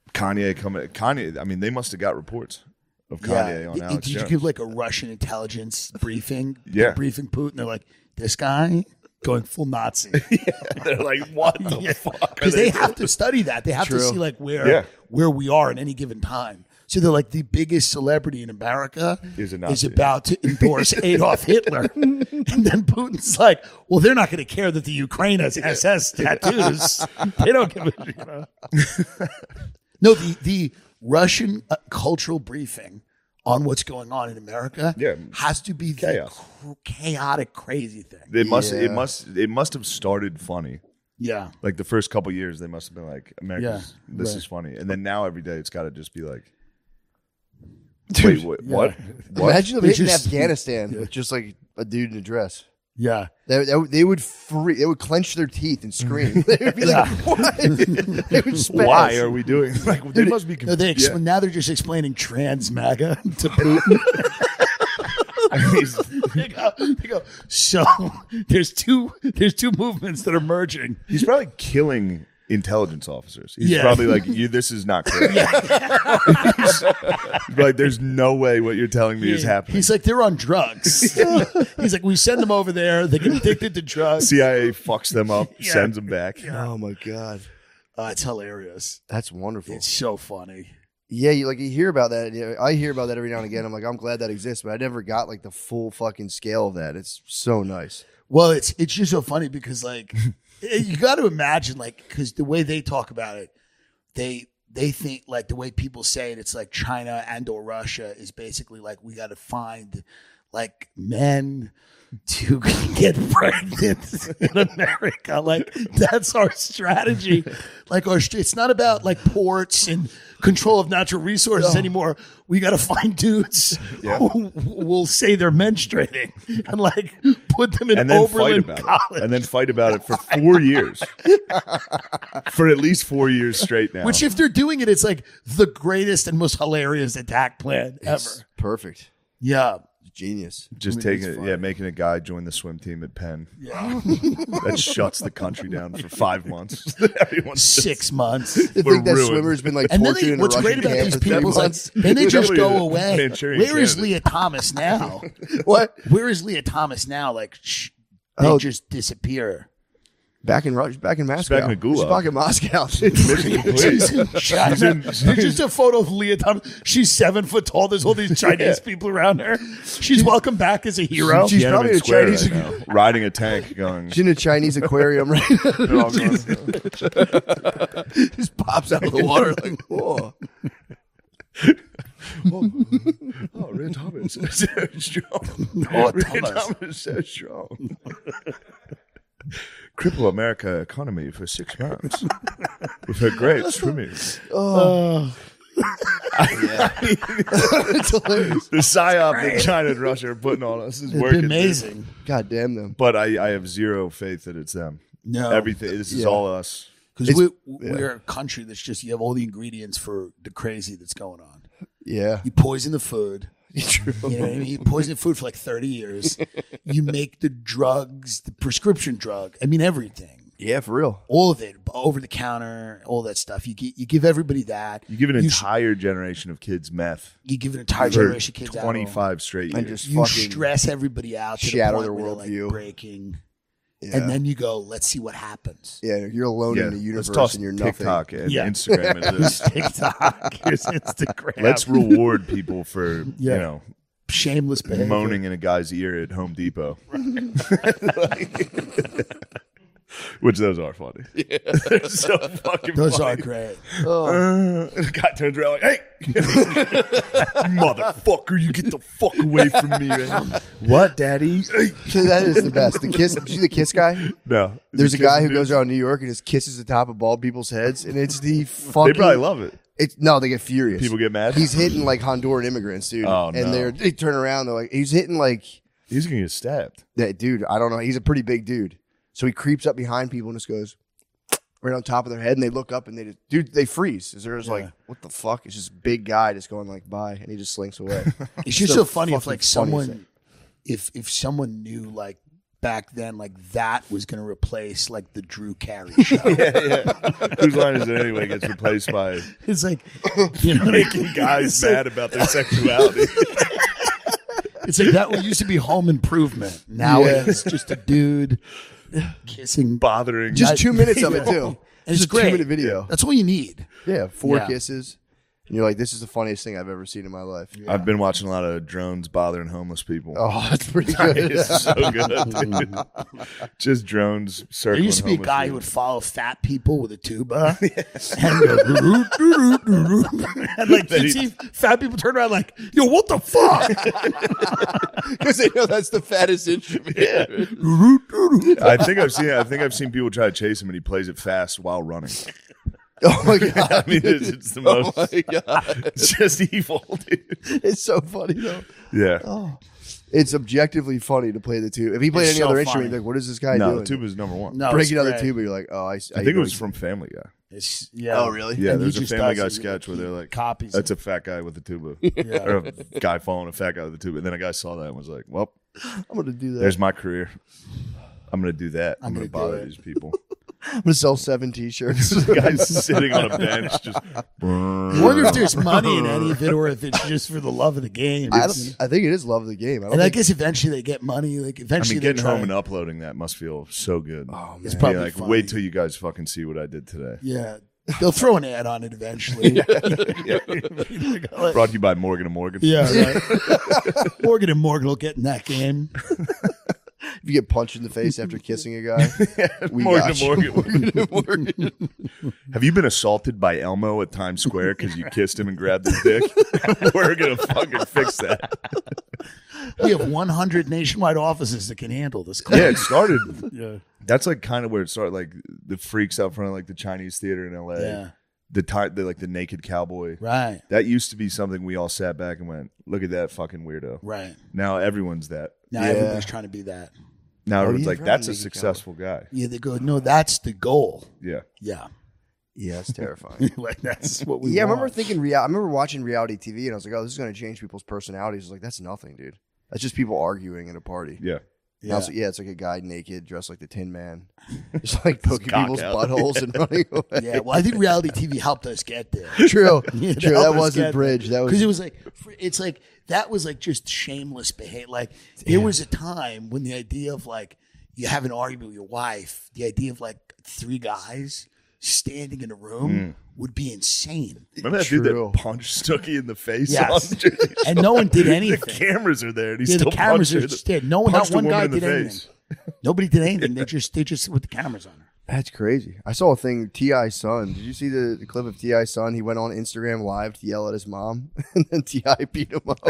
Kanye, I mean, they must have got reports of Kanye on Alex Did you Jones. give like a Russian intelligence briefing? Yeah. Briefing Putin. They're like, this guy going full Nazi. They're like, what the fuck? Because they have to study that. They have to True. see like where we are at any given time. So they're like the biggest celebrity in America Is a Nazi. about to endorse Adolf Hitler. And then Putin's like, well, they're not going to care that the Ukraine has SS tattoos. They don't give a No, the Russian cultural briefing on what's going on in America has to be Chaos. the chaotic, crazy thing. It must have started funny. Yeah. Like the first couple years, they must have been like, America's, this right. is funny. And then now every day, it's got to just be like, wait, what? What? Imagine them hitting just- Afghanistan with just like a dude in a dress. Yeah. They would they would clench their teeth and scream. They would be like, "What?" They would spaz. Why are we doing like they must be No, now they're just explaining trans MAGA to Putin. They go, so there's two movements that are merging. He's probably killing intelligence officers. He's Yeah. probably like, this is not correct. He's like, there's no way what you're telling me is happening. He's like, they're on drugs. He's like, we send them over there. They get addicted to drugs. CIA fucks them up, Yeah. sends them back. Oh my god, It's hilarious. that's wonderful. It's so funny. Yeah, you hear about that. Yeah, I hear about that every now and again. I'm like, I'm glad that exists, but I never got like the full fucking scale of that. It's so nice. Well, it's just so funny because like you got to imagine like because the way they talk about it, they think like the way people say it, it's like China and or Russia is basically like we got to find like men to get pregnant in America. Like that's our strategy. Like it's not about like ports and control of natural resources anymore. We got to find dudes who will say they're menstruating and like put them in And then fight Oberlin about College. it. And then fight about it for 4 years. For at least 4 years straight now. Which, if they're doing it, it's like the greatest and most hilarious attack plan ever. It's perfect. Yeah. Genius. just taking it, making a guy join the swim team at Penn. Yeah. That shuts the country down for 5 months. Everyone's just- 6 months. To We're think that ruined. swimmer's been like And then tortured in a what's Russian great about camp these for 10 people is like, months. then they just Definitely go a away. Manchurian Where is candidate. Leah Thomas now? What? Where is Leah Thomas now? Like, they Oh. just disappear. Back in Moscow. back in the She's gulag. back in Moscow. Mission complete. She's in China. There's just a photo of Leah Thomas. She's 7 foot tall. There's all these Chinese people around her. She's welcome back as a hero. She's Tiananmen probably in a Square Chinese- right now, riding a tank going. She's in a Chinese aquarium right now. They're all going, Just pops out of the water like, whoa. oh, Red Thomas is so strong. Oh, Red Thomas. Thomas is so strong. Cripple America economy for 6 months with her great swimming. It's hilarious. The psyop that China and Russia are putting on us is It's working. been amazing. God damn them. But I have zero faith that it's them. No. Everything. This is Yeah. all us. Because we're a country that's just, you have all the ingredients for the crazy that's going on. Yeah. You poison the food. True. You know what I mean? You poison the food for like 30 years. You make the drugs, the prescription drug. I mean, everything. Yeah, for real. All of it, over the counter, all that stuff. You give everybody that. You give an You entire generation of kids meth You give an entire for generation of kids 25 straight And years. just You fucking stress everybody out to shatter the their point where they're, worldview. like breaking. Yeah. And then you go, let's see what happens. Yeah, you're alone in the Let's universe toss and you're nothing. TikTok and Yeah. Instagram into this. TikTok, here's Instagram. Let's reward people for Yeah. you know shameless behavior. moaning in a guy's ear at Home Depot. Which those are funny. They're so fucking Those funny. are great. The guy turns around like, "Hey, motherfucker, you get the fuck away from me!" Man. What, Daddy? So that is the best. The kiss. See the kiss guy? No, There's a guy who goes around New York and just kisses the top of bald people's heads, and it's the fucking. They probably love it. It's no, they get furious. People get mad? He's hitting like Honduran immigrants, dude. Oh, and no. they turn around. They're like, he's hitting like He's gonna get stabbed. that dude. I don't know. He's a pretty big dude, so he creeps up behind people and just goes right on top of their head, and they look up and they freeze. They're just like, what the fuck? It's just a big guy just going like bye, and he just slinks away. It's just the so funny if fucking like funniest someone, if someone knew like back then, like that was going to replace like the Drew Carey show. Whose line is it anyway gets replaced by It's like, you know, making guys mad about their sexuality. it's like that used to be Home Improvement. Now it's just a dude kissing. Bothering. Just 2 minutes of it too. And it's Just a great. 2-minute video. That's all you need. Yeah, 4 Yeah. kisses. And you're like, this is the funniest thing I've ever seen in my life. I've been watching a lot of drones bothering homeless people. Oh, that's pretty good. It's so good, dude. Just drones circling. There used to be a homeless guy who people. would follow fat people with a tuba and go, "Doo-doo-doo-doo-doo-doo." And like you see fat people turn around like, yo, what the fuck? Because they know that's the fattest instrument. I think I've seen people try to chase him and he plays it fast while running. Oh my god! I mean, it's the most. Oh my god! It's just evil, dude. It's so funny though. Yeah. It's objectively funny to play the tuba. If he played It's any so other funny. instrument, you're like, what is this guy No, doing? the tuba's number one. No, Breaking it's out the great. tuba, you're like, oh, I think it was from Family Guy. It's, yeah. Oh, really? Yeah, And he there's a just Family does Guy it. sketch where they're like, Copies that's it. a fat guy with a tuba. Yeah. Or a guy following a fat guy with a tuba. And then a guy saw that and was like, well, I'm gonna do that. there's my career. I'm going to do that. I'm going to gonna do bother it. these people. I'm gonna sell 7 T-shirts. The guy's sitting on a bench just. I wonder if there's money in any of it or if it's just for the love of the game. I think it is love of the game. I don't And I think, guess eventually they get money. Like I eventually mean, they getting try. home and uploading that must feel so good. oh, It's man. probably Be like, funny. wait till you guys fucking see what I did today. Yeah. They'll throw an ad on it eventually. Brought to you by Morgan & Morgan. Yeah, right. Morgan and Morgan will get in that game. If you get punched in the face after kissing a guy, we Morgan got & you. Morgan. Morgan. Have you been assaulted by Elmo at Times Square because you kissed him and grabbed his dick? We're going to fucking fix that. We have 100 nationwide offices that can handle this. Yeah, it started. Yeah. That's like kind of where it started. Like the freaks out front of like the Chinese theater in LA. Yeah. The like the naked cowboy. Right. That used to be something we all sat back and went, look at that fucking weirdo. Right. Now everyone's that. Now Yeah. everybody's trying to be that. Now everyone's yeah, like, right, that's a naked successful guy. Yeah, they go, no, that's the goal. Yeah. Yeah. Yeah, it's terrifying. Like that's what we Yeah, I want. remember thinking I remember watching reality TV and I was like, oh, this is going to change people's personalities. I was like, that's nothing, dude. That's just people arguing at a party. Yeah. And I was like, yeah, it's like a guy naked, dressed like the Tin Man, just like poking cock people's out. buttholes and running away. Yeah, well, I think reality TV helped us get there. True, Yeah, true. helped That us was a get bridge. That because was it was like it's like that was like just shameless behavior. Like there was a time when the idea of like you have an argument with your wife, the idea of like 3 guys standing in a room would be insane. Remember that dude True. that punched Snooki in the face? Yes. on Jersey Shore? And no one did The anything. cameras are there and he Yeah, still the cameras punched are her. just there. No one, not Punched a one woman guy in the did anything. face. Nobody did anything. They just with the cameras on her. That's crazy. I saw a thing. T.I.'s son. Did you see the clip of T.I.'s son? He went on Instagram Live to yell at his mom, and then T.I. beat him up.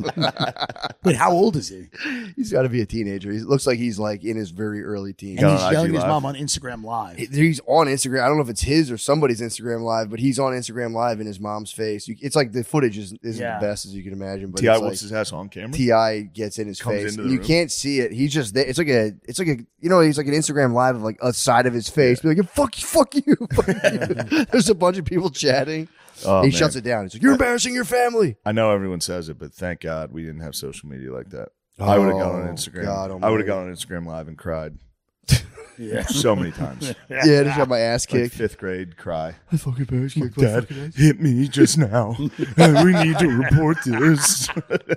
Wait, how old is he? He's got to be a teenager. He looks like he's like in his very early teens. And Got he's on yelling IG at his Live. mom on Instagram Live. He's on Instagram. I don't know if it's his or somebody's Instagram Live, but he's on Instagram Live in his mom's face. It's like the footage isn't Yeah. the best as you can imagine. But T.I. it's whoops like his ass on camera. T.I. gets in his Comes face. into And the you room. can't see it. He's just there. It's like a you know, he's like an Instagram Live of like a side of his face. Be like, fuck you, fuck you. Fuck you. There's a bunch of people chatting. Oh, he man. shuts it down. He's like, you're embarrassing your family. I know everyone says it, but thank God we didn't have social media like that. I would have gone on Oh, Instagram. God I would almighty. have gone on Instagram Live and cried Yeah. so many times. Yeah, just got my ass Like kicked. 5th grade cry. I fucking parents kicked my Dad fucking ass. hit me just now. We need to report this.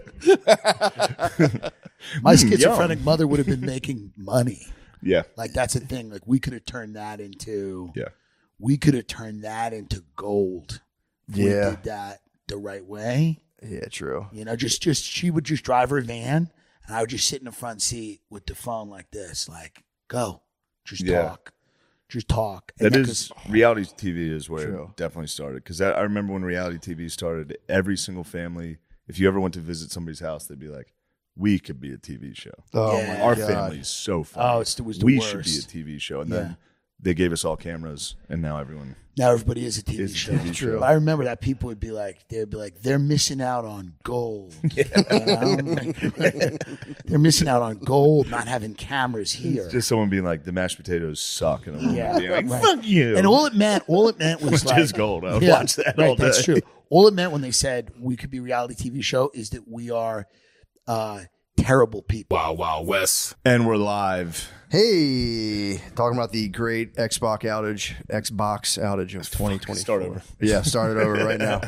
My Young. schizophrenic mother would have been making money. Yeah. Like that's the thing. Like we could have turned that into Yeah. we could have turned that into gold. If we Yeah. did that the right way. Yeah, true. You know, just she would just drive her van and I would just sit in the front seat with the phone like this, like, go. Just Yeah. talk. Just talk. And That then- is reality TV is where True. it definitely started. Because I remember when reality TV started, every single family, if you ever went to visit somebody's house, they'd be like, we could be a TV show. Oh Yeah. my Our God. family is so funny. Oh, it was the we worst. should be a TV show. And Yeah. then they gave us all cameras, and now everyone. Now everybody is a TV It's a show. TV show. But I remember that people would be like, they're missing out on gold. You know? They're missing out on gold, not having cameras here. Just someone being like, the mashed potatoes suck. And a woman Yeah, being like, right. fuck you. And all it meant was Which like, is gold. I would Yeah, watch that right, all day. that's true. All it meant when they said we could be a reality TV show is that we are terrible people. Wow, wow, Wes. And we're live. Hey, talking about the great Xbox outage of 2024. Start over. Yeah, start it over right now.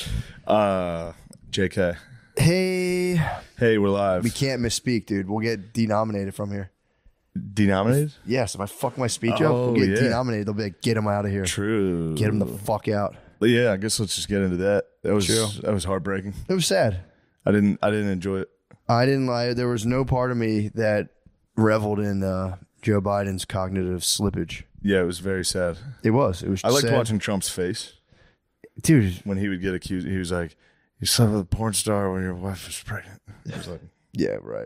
JK. Hey, We're live. we can't misspeak, dude. We'll get denominated from here. Denominated? Yes, if I fuck my speech up, Oh, we'll get yeah. denominated. They'll be like, get him out of here. True. Get him the fuck out. But yeah, I guess let's just get into that. That was heartbreaking. It was sad. I didn't enjoy it. I didn't lie. There was no part of me that reveled in Joe Biden's cognitive slippage. Yeah, it was very sad. It was. It was. I liked sad. watching Trump's face Dude. when he would get accused. He was like, "You son of a porn star when your wife is pregnant." I was like, Yeah, right.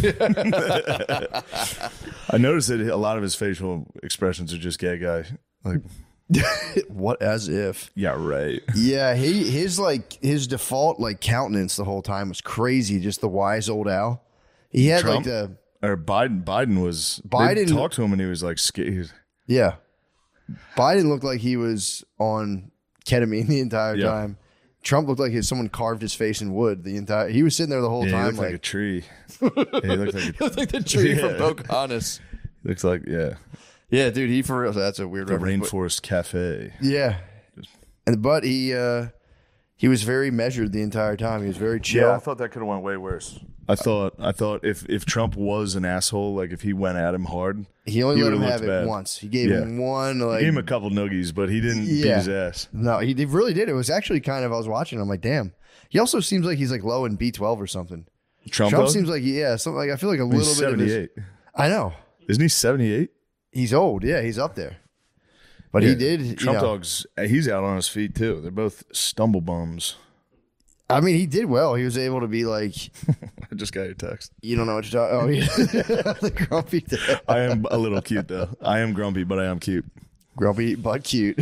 I noticed that a lot of his facial expressions are just gay guy. Like, What as if? yeah, right. Yeah, his default like countenance the whole time was crazy. Just the wise old owl. He had Trump? like the Or Biden was. Biden- They talked to him and he was like scared. yeah. Biden looked like he was on ketamine the entire Yeah. time. Trump looked like someone carved his face in wood the entire. He was sitting there the whole Yeah, he time looked like a tree. Yeah, he looked like a, like the tree Yeah. from Pocahontas. looks like Yeah, dude, he for real. That's a weird the reference, but- Rainforest Cafe. Yeah, but he was very measured the entire time. He was very chill. Yeah, I thought that could have went way worse. I thought if Trump was an asshole, like if he went at him hard, He only let would've him looked have it bad. once. He gave Yeah. him one. Like, He gave him a couple noogies, but he didn't beat Yeah. his ass. no, he really did. It was actually kind of. I was watching. I'm like, damn. He also seems like he's like low in B12 or something. Trump Seems like something like I feel like a he's little bit of his. 78. I know Isn't he 78? he's old. Yeah, he's up there. But he did. Trump Dog's. He's out on his feet too. They're both stumble bums. I mean, he did well. He was able to be like, I just got your text. you don't know what you're talking. Oh, yeah, the grumpy, I am a little cute though. I am grumpy, but I am cute. grumpy but cute.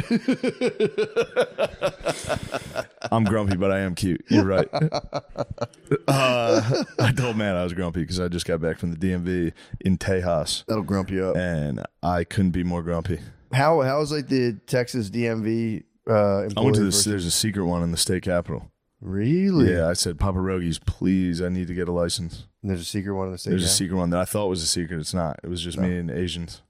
I'm grumpy, but I am cute. You're right. I told Matt I was grumpy because I just got back from the DMV in Tejas, That'll grump you up. and I couldn't be more grumpy. How's like the Texas DMV? I went to this. versus- There's a secret one in the state capitol. Really? Yeah, I said, Papa Rogies, please, I need to get a license. And there's a secret one in the state. There's a now? secret one that I thought was a secret. It's not. It was just me and Asians,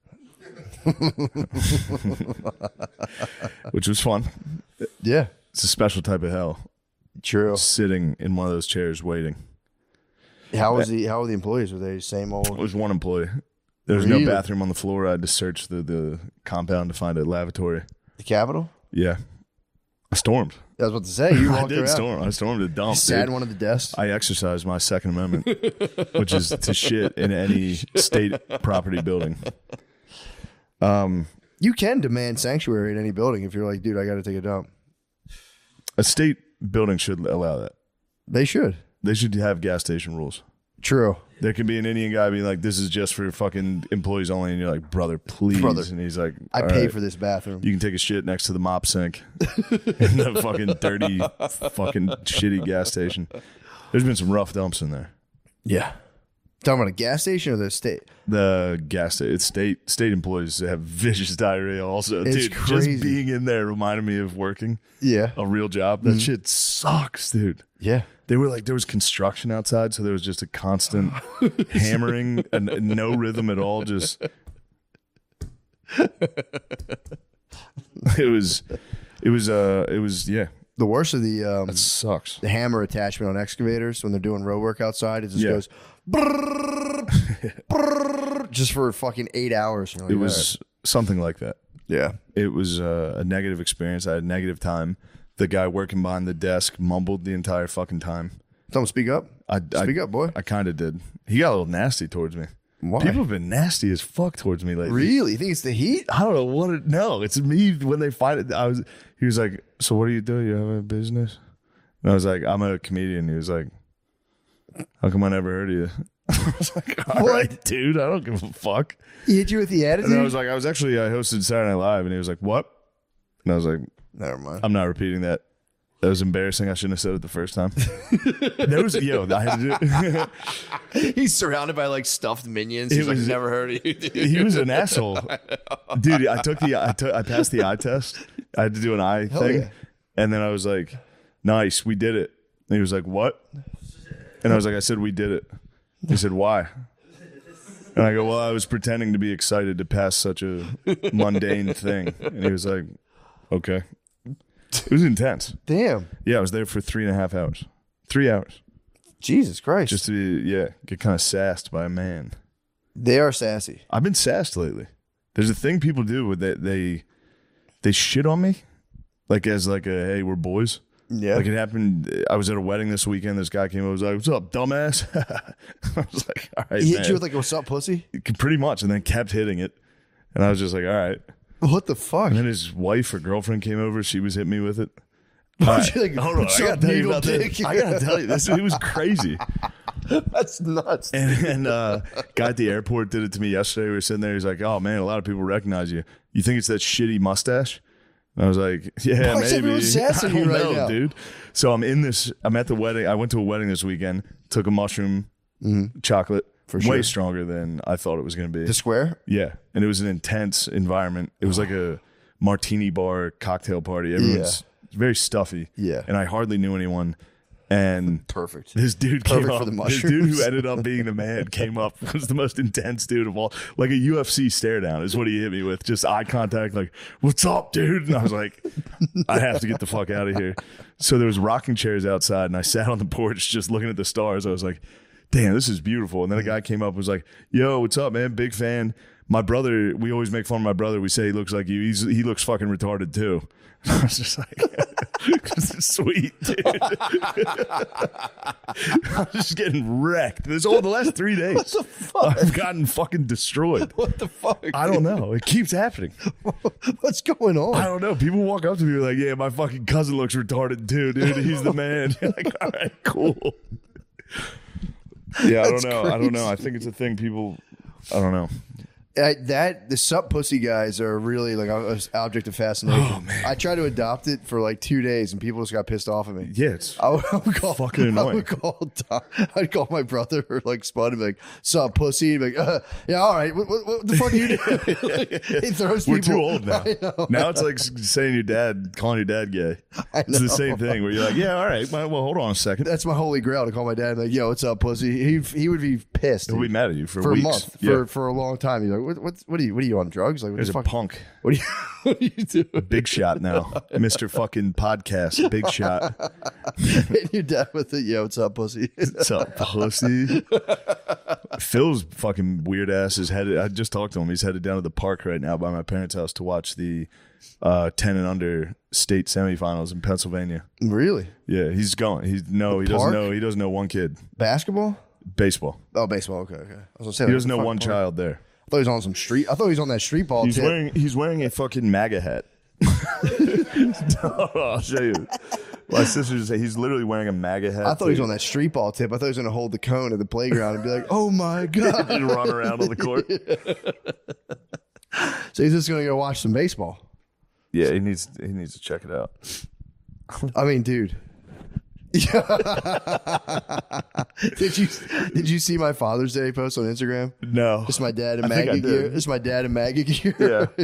which was fun. Yeah, It's a special type of hell. true. Sitting in one of those chairs waiting. How were the employees? Were they same It old? was one employee. There was Really? no bathroom on the floor. I had to search the compound to find a lavatory. The Capitol? Yeah. I stormed. I was about to say you I walked did around. storm. I stormed the dump. Sat in Dude. one of the desks. I exercised my Second Amendment, which is to shit in any state property building. You can demand sanctuary in any building if you're like, dude, I got to take a dump. A state building should allow that. They should. They should have gas station rules. True. There could be an Indian guy being like, "This is just for fucking employees only," and you're like, "Brother, please." Brother, and he's like, I "All pay right. for this bathroom. You can take a shit next to the mop sink in the fucking dirty, fucking shitty gas station." There's been some rough dumps in there. Yeah. Talking about a gas station or the state? The gas station, it's state employees that have vicious diarrhea. Also, It's dude, crazy. just being in there reminded me of working Yeah. a real job. That shit sucks, dude. Yeah. They were like, there was construction outside, so there was just a constant hammering and no rhythm at all. Just it was yeah. The worst of That sucks. the hammer attachment on excavators when they're doing road work outside, it just Yeah. goes brrrr, brrrr, just for fucking 8 hours. You're like, It was something like that. yeah. It was a negative experience. I had a negative time. The guy working behind the desk mumbled the entire fucking time. Someone speak up. Speak up, boy. I kind of did. He got a little nasty towards me. Why? People have been nasty as fuck towards me lately. Really? You think it's the heat? I don't know what it. No, it's me when they find it. He was like, "So what do you do? You have a business?" And I was like, "I'm a comedian." He was like, "How come I never heard of you?" I was like, "All right, dude. I don't give a fuck." He hit you with the attitude? And then I was like, I hosted Saturday Night Live, and he was like, "What?" And I was like, Never mind. I'm not repeating that. That was embarrassing. I shouldn't have said it the first time. I had to do it. He's surrounded by like stuffed minions. It He's like, was- never heard of you, dude. He was an asshole, dude. I passed the eye test. I had to do an eye thing, yeah. and then I was like, "Nice, we did it." And he was like, "What?" And I was like, "I said we did it." He said, why? And I go, well, I was pretending to be excited to pass such a mundane thing. And he was like, okay. It was intense. Damn. Yeah, I was there for 3.5 hours. 3 hours. Jesus Christ. Just to, get kind of sassed by a man. They are sassy. I've been sassed lately. There's a thing people do where they shit on me. Like as like a, hey, we're boys. Yeah. Like it happened, I was at a wedding this weekend. This guy came over, was like, what's up, dumbass? I was like, all right, He man. hit you with like, what's up, pussy? Pretty much, and then kept hitting it. And I was just like, all right. What the fuck? And then his wife or girlfriend came over. She was hitting me with it. Why'd you, like, Hold on, what's I up, gotta tell you needle about this. dick? I gotta tell you this. It was crazy. That's nuts. And guy at the airport did it to me yesterday. We were sitting there. He's like, "Oh man, a lot of people recognize you. You think it's that shitty mustache?" And I was like, "Yeah, Why is maybe." everyone sassing you right now? dude. So I'm at the wedding. I went to a wedding this weekend. Took a mushroom chocolate. For sure. Way stronger than I thought it was going to be. The square? Yeah, and it was an intense environment. It was like a martini bar cocktail party. Everyone's very stuffy. Yeah. and I hardly knew anyone. And Perfect. this dude Perfect came for up. the This dude mushrooms. who ended up being the man came up. Was the most intense dude of all. Like a UFC stare down is what he hit me with. Just eye contact. Like, what's up, dude? And I was like, I have to get the fuck out of here. So there was rocking chairs outside, and I sat on the porch just looking at the stars. I was like, damn, this is beautiful. And then a guy came up and was like, yo, what's up, man? Big fan. My brother, we always make fun of my brother. We say he looks like you. He looks fucking retarded too. I was just like, sweet, dude. I'm just getting wrecked. The last 3 days. What the fuck? I've gotten fucking destroyed. What the fuck? I don't know. It keeps happening. What's going on? I don't know. People walk up to me like, yeah, my fucking cousin looks retarded too, dude. He's the man. You're like, all right, cool. Yeah, I don't know. I don't know. I think it's a thing people, I don't know. The sup pussy guys are really like an object of fascination. Oh, man. I tried to adopt it for like 2 days, and people just got pissed off at me. Yeah, it's I would call fucking annoying. I'd call my brother or like Spud and be like, "Sup, pussy?" He'd be like, "Yeah, all right. What the fuck are you doing?" He throws We're people. too old now. I know. Now it's like saying calling your dad gay. It's the same thing where you're like, yeah, all right. Well, hold on a second. That's my holy grail to call my dad and be like, "Yo, what's up, pussy?" He would be pissed. He'll be mad at you for for weeks. a month, Yeah. for a long time. He's like, "What are you on drugs? Like, what There's the a fuck? punk. What are you doing?" Big shot now. Mr. fucking podcast. Big shot. Hitting your dad with it. Yo, what's up, pussy? What's up, pussy? Phil's fucking weird ass is headed. I just talked to him. He's headed down to the park right now by my parents' house to watch the 10 and under state semifinals in Pennsylvania. Really? Yeah, he's going. He doesn't know. He doesn't know one kid. Basketball? Baseball. Oh, baseball. Okay. I was gonna say He like, doesn't know fuck, one park? child there. I thought he was on some street. I thought he was on that street ball He's tip. wearing a fucking MAGA hat. I'll show you. My sister just said he's literally wearing a MAGA hat. I thought he was on that street ball tip. I thought he was going to hold the cone at the playground and be like, "Oh my god!" and run around on the court. So he's just going to go watch some baseball. Yeah, he needs to check it out. I mean, dude. Did you see my Father's Day post on Instagram? No, It's my dad in I think I MAGA gear. did. It's my dad in MAGA gear. Yeah.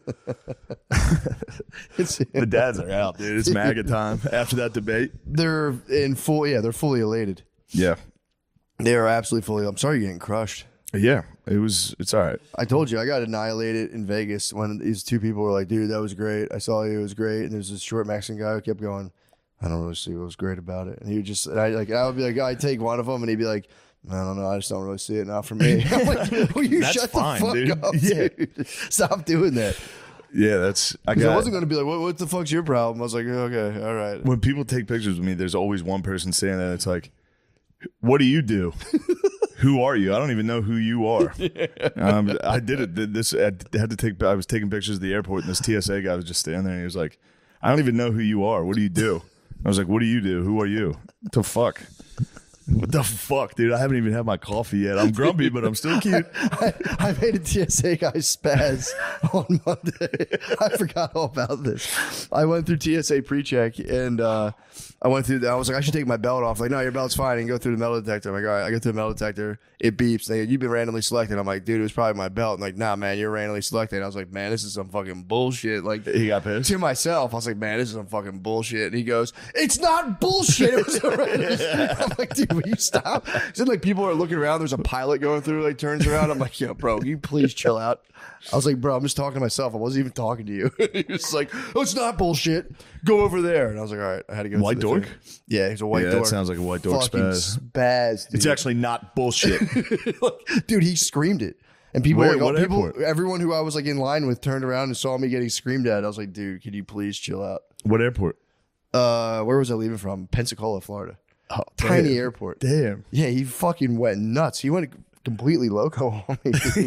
It's, The dads are out, dude. It's MAGA time after that debate. they're in full. Yeah, they're fully elated. Yeah, They are absolutely fully. I'm sorry you're getting crushed. yeah. It's all right. I told you I got annihilated in Vegas when these two people were like, "Dude, that was great. I saw you. It was great." And there's this short Mexican guy who kept going, "I don't really see what was great about it." And he would just, and I would be like, I'd take one of them, and he'd be like, "I don't know. I just don't really see it. Not for me." I'm like, "Well, you That's shut fine, the fuck dude. up, Yeah. dude. Stop doing that." Yeah, that's. I 'Cause I got. wasn't going to be like, what the fuck's your problem? I was like, "Okay, all right." When people take pictures with me, there's always one person standing there. It's like, what do you do? Who are you? I don't even know who you are. I did it. I was taking pictures at the airport, and this TSA guy was just standing there, and he was like, I don't even know who you are. What do you do? I was like, what do you do? Who are you? What the fuck? What the fuck, dude? I haven't even had my coffee yet. I'm grumpy, but I'm still cute. I made a TSA guy spaz on Monday. I forgot all about this. I went through TSA pre-check and I I went through. I was like, I should take my belt off. Like, no, your belt's fine. And go through the metal detector. I'm like, all right. I go through the metal detector. It beeps. They go, you've been randomly selected. I'm like, dude, it was probably my belt. And like, nah, man, you're randomly selected. And I was like, man, this is some fucking bullshit. Like, He got pissed. to myself, I was like, man, this is some fucking bullshit. And he goes, it's not bullshit. It was a I'm like, dude, will you stop? Then like people are looking around. There's a pilot going through. Like turns around. I'm like, yo, bro, can you please chill out? I was like, bro, I'm just talking to myself. I wasn't even talking to you. He was like, oh, it's not bullshit. Go over there. And I was like, all right. I had to go. White to the dork? thing. Yeah, he's a white Yeah, dork. that sounds like a white dork Fucking spaz. Dude. It's actually not bullshit. Like, dude, he screamed it. And people, Where? were, What people, airport? everyone who I was like in line with turned around and saw me getting screamed at. I was like, dude, can you please chill out? What airport? Where was I leaving from? Pensacola, Florida. Tiny airport. Damn. Yeah, he fucking went nuts. He went completely loco on me.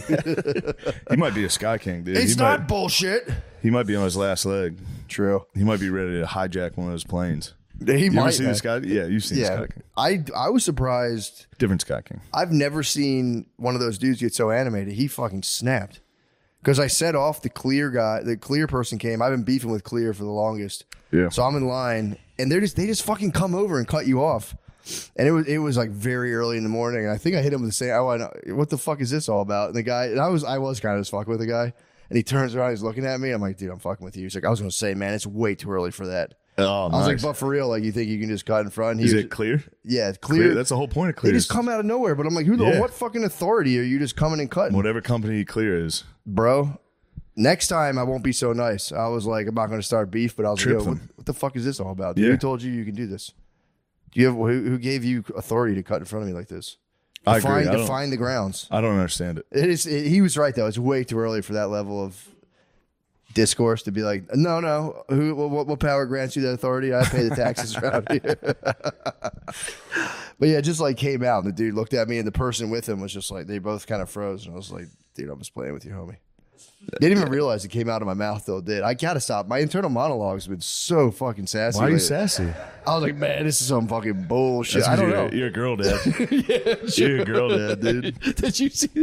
He might be a Sky King, dude. It's he not might, bullshit. he might be on his last leg. True. He might be ready to hijack one of those planes. He You ever might. seen the Sky? Yeah, you've seen Yeah, Sky King. I was surprised. Different Sky King. I've never seen one of those dudes get so animated. He fucking snapped. Because I set off the clear guy. The clear person came. I've been beefing with clear for the longest. Yeah. So I'm in line, and they just fucking come over and cut you off. And it was like very early in the morning, and I think I hit him with the same. What the fuck is this all about? And the guy, and I was kind of just fucking with the guy, and he turns around, he's looking at me. I'm like, dude, I'm fucking with you. He's like, I was gonna say, man, it's way too early for that. Oh, I was like, nice. but for real, like, you think you can just cut in front? Is it clear? Yeah, Clear. That's the whole point of They clear. just come out of nowhere. But I'm like, Yeah. what fucking authority are you just coming and cutting, Whatever company clear is. bro? Next time I won't be so nice. I was like, I'm not going to start beef, but I was Trip like, yo, them. what the fuck is this all about? Dude? Yeah. Who told you can do this? Do you have who gave you authority to cut in front of me like this? I agree. Define the grounds. I don't understand it. He was right though. It's way too early for that level of discourse to be like, no. What power grants you that authority? I pay the taxes around here. But yeah, it just like came out, and the dude looked at me, and the person with him was just like, they both kind of froze, and I was like, dude, I'm just playing with you, homie. They didn't even realize it came out of my mouth though. It did. I gotta stop. My internal monologue has been so fucking sassy. Why are you lately. sassy? I was like, man, this is some fucking bullshit. That's I 'cause don't you're, know. You're a girl dad. You're a girl dad, dude. Did you see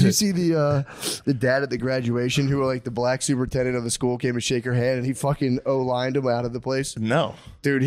the dad at the graduation who like the black superintendent of the school came to shake her hand and he fucking O-lined him out of the place? No. Dude,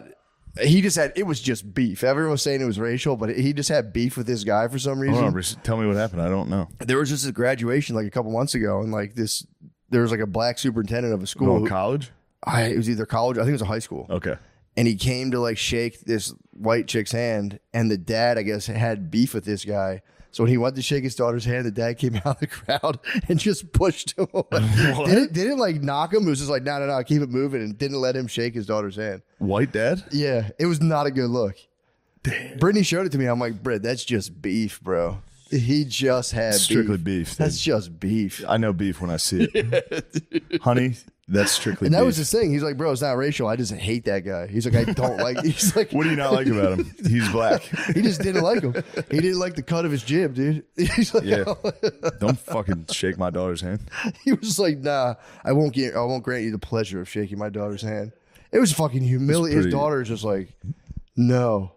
it was just beef. Everyone was saying it was racial, but he just had beef with this guy for some reason. Hold on, tell me what happened. I don't know. There was just a graduation like a couple months ago, and like there was like a black superintendent of a school. Going college? It was either college, I think it was a high school. Okay. And he came to like shake this white chick's hand, and the dad, I guess, had beef with this guy. So when he went to shake his daughter's hand, the dad came out of the crowd and just pushed him away. Didn't like knock him. It was just like, no, keep it moving, and didn't let him shake his daughter's hand. White dad? Yeah, it was not a good look. Damn. Brittany showed it to me. I'm like, Britt, that's just beef, bro. He just had Strictly beef, dude. That's just beef. I know beef when I see it. Honey, that's strictly And that beef. was his thing. He's like, bro, it's not racial. I just hate that guy. He's like, I don't like. He's like, What do you not like about him? He's black. He just didn't like him. He didn't like the cut of his jib, dude. He's like, Yeah. Don't fucking shake my daughter's hand. He was like, nah, I won't grant you the pleasure of shaking my daughter's hand. It was fucking humiliating. His pretty- daughter is just like, no,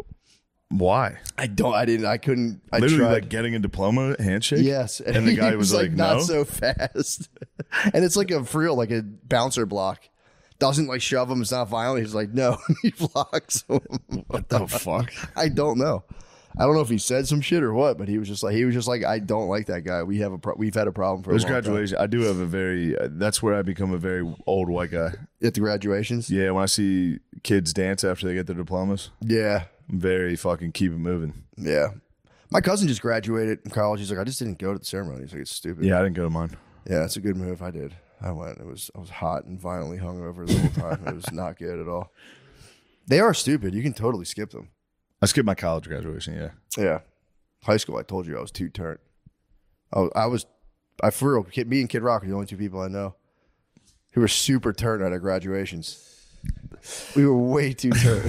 Why? I couldn't. I Literally tried. like getting a diploma handshake? Yes, And the guy he was like, not no? so fast. And it's like for real, like a bouncer block. Doesn't like shove him. It's not violent. He's like, no. He blocks him. What the fuck? I don't know. I don't know if he said some shit or what, but he was just like, I don't like that guy. We've had a problem for Those a long time. graduation, I do have a very, that's where I become a very old white guy. At the graduations. Yeah, when I see kids dance after they get their diplomas, Yeah. I'm very fucking keep it moving. Yeah. My cousin just graduated from college. He's like, I just didn't go to the ceremony. He's like, it's stupid. Yeah, I didn't go to mine. Yeah, that's a good move. I did. I went. I was hot and violently hungover the whole time. It was not good at all. They are stupid. You can totally skip them. I skipped my college graduation, yeah. Yeah. High school, I told you I was too turnt. I for real, me and Kid Rock are the only two people I know who were super turnt at our graduations. We were way too turnt.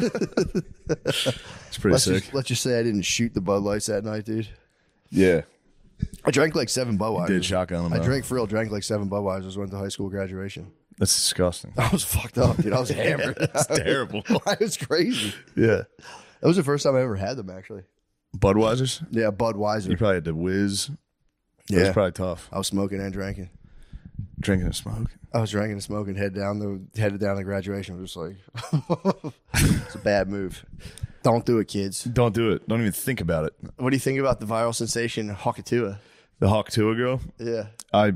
It's pretty sick. Let's just say I didn't shoot the Bud Lights that night, dude. Yeah. I drank like 7 Budweisers. Did shotgun them I out. drank like 7 Budweisers, went to high school graduation. That's disgusting. I was fucked up, dude. I was hammered. That's terrible. I was crazy. Yeah. That was the first time I ever had them, actually. Budweisers? Yeah, Budweiser. You probably had to whiz. It was Yeah. probably tough. I was smoking and drinking. Drinking and smoking. I was drinking and smoking, headed down the graduation. I was just like, it's a bad move. Don't do it, kids. Don't do it. Don't even think about it. What do you think about the viral sensation Hakatua? The Hakatua girl. Yeah, I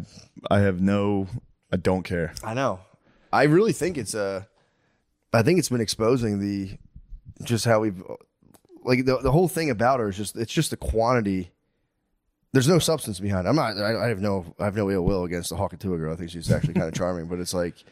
don't care. I know. I really think I think it's been exposing just how we've like the whole thing about her is it's just the quantity. There's no substance behind it. I have no ill will against the Hakatua girl. I think she's actually kind of charming, but it's like,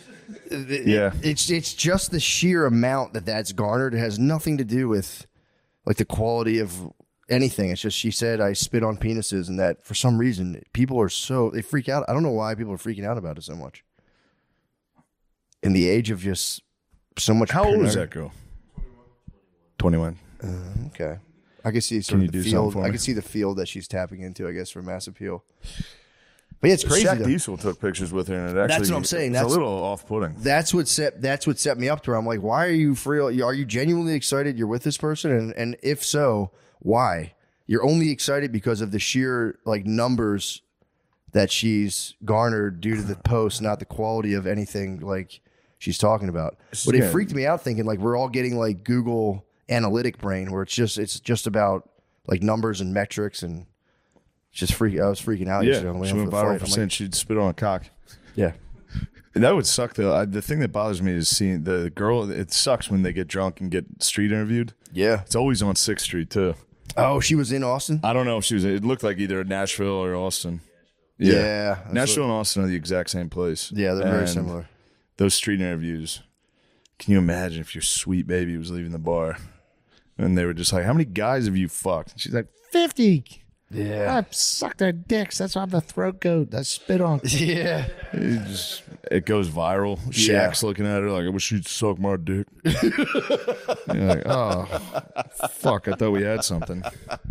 it's just the sheer amount that's garnered. It has nothing to do with like the quality of anything. It's just she said I spit on penises, and that for some reason people are they freak out. I don't know why people are freaking out about it so much. In the age of just so much. How old is that girl? 21. Okay. I can see Can you the do field. something for I me? can see the field that she's tapping into, I guess, for mass appeal. But yeah, it's crazy. Shaq though. Diesel took pictures with her, and it actually That's what I'm saying. It's That's a little off-putting. That's what set me up to where I'm like, why are you for real? Are you genuinely excited you're with this person? And if so, why? You're only excited because of the sheer like numbers that she's garnered due to the post, not the quality of anything like she's talking about. But it freaked me out thinking like we're all getting like Google analytic brain where it's just about like numbers and metrics and just I was freaking out yesterday on the way she home went from the viral fight. for I'm saying like, she'd spit on a cock. yeah. That would suck, though. The thing that bothers me is seeing the girl. It sucks when they get drunk and get street interviewed. Yeah. It's always on 6th Street, too. Oh, she was in Austin? I don't know if she was. It looked like either Nashville or Austin. Yeah, that's Nashville and Austin are the exact same place. Yeah, they're very And similar. Those street interviews. Can you imagine if your sweet baby was leaving the bar and they were just like, "How many guys have you fucked?" And she's like, 50. Yeah. I've sucked their dicks. That's why I'm the throat goat. I spit on. Yeah. it goes viral. Shaq's looking at her like, "I wish she'd suck my dick." You're like, oh, fuck! I thought we had something.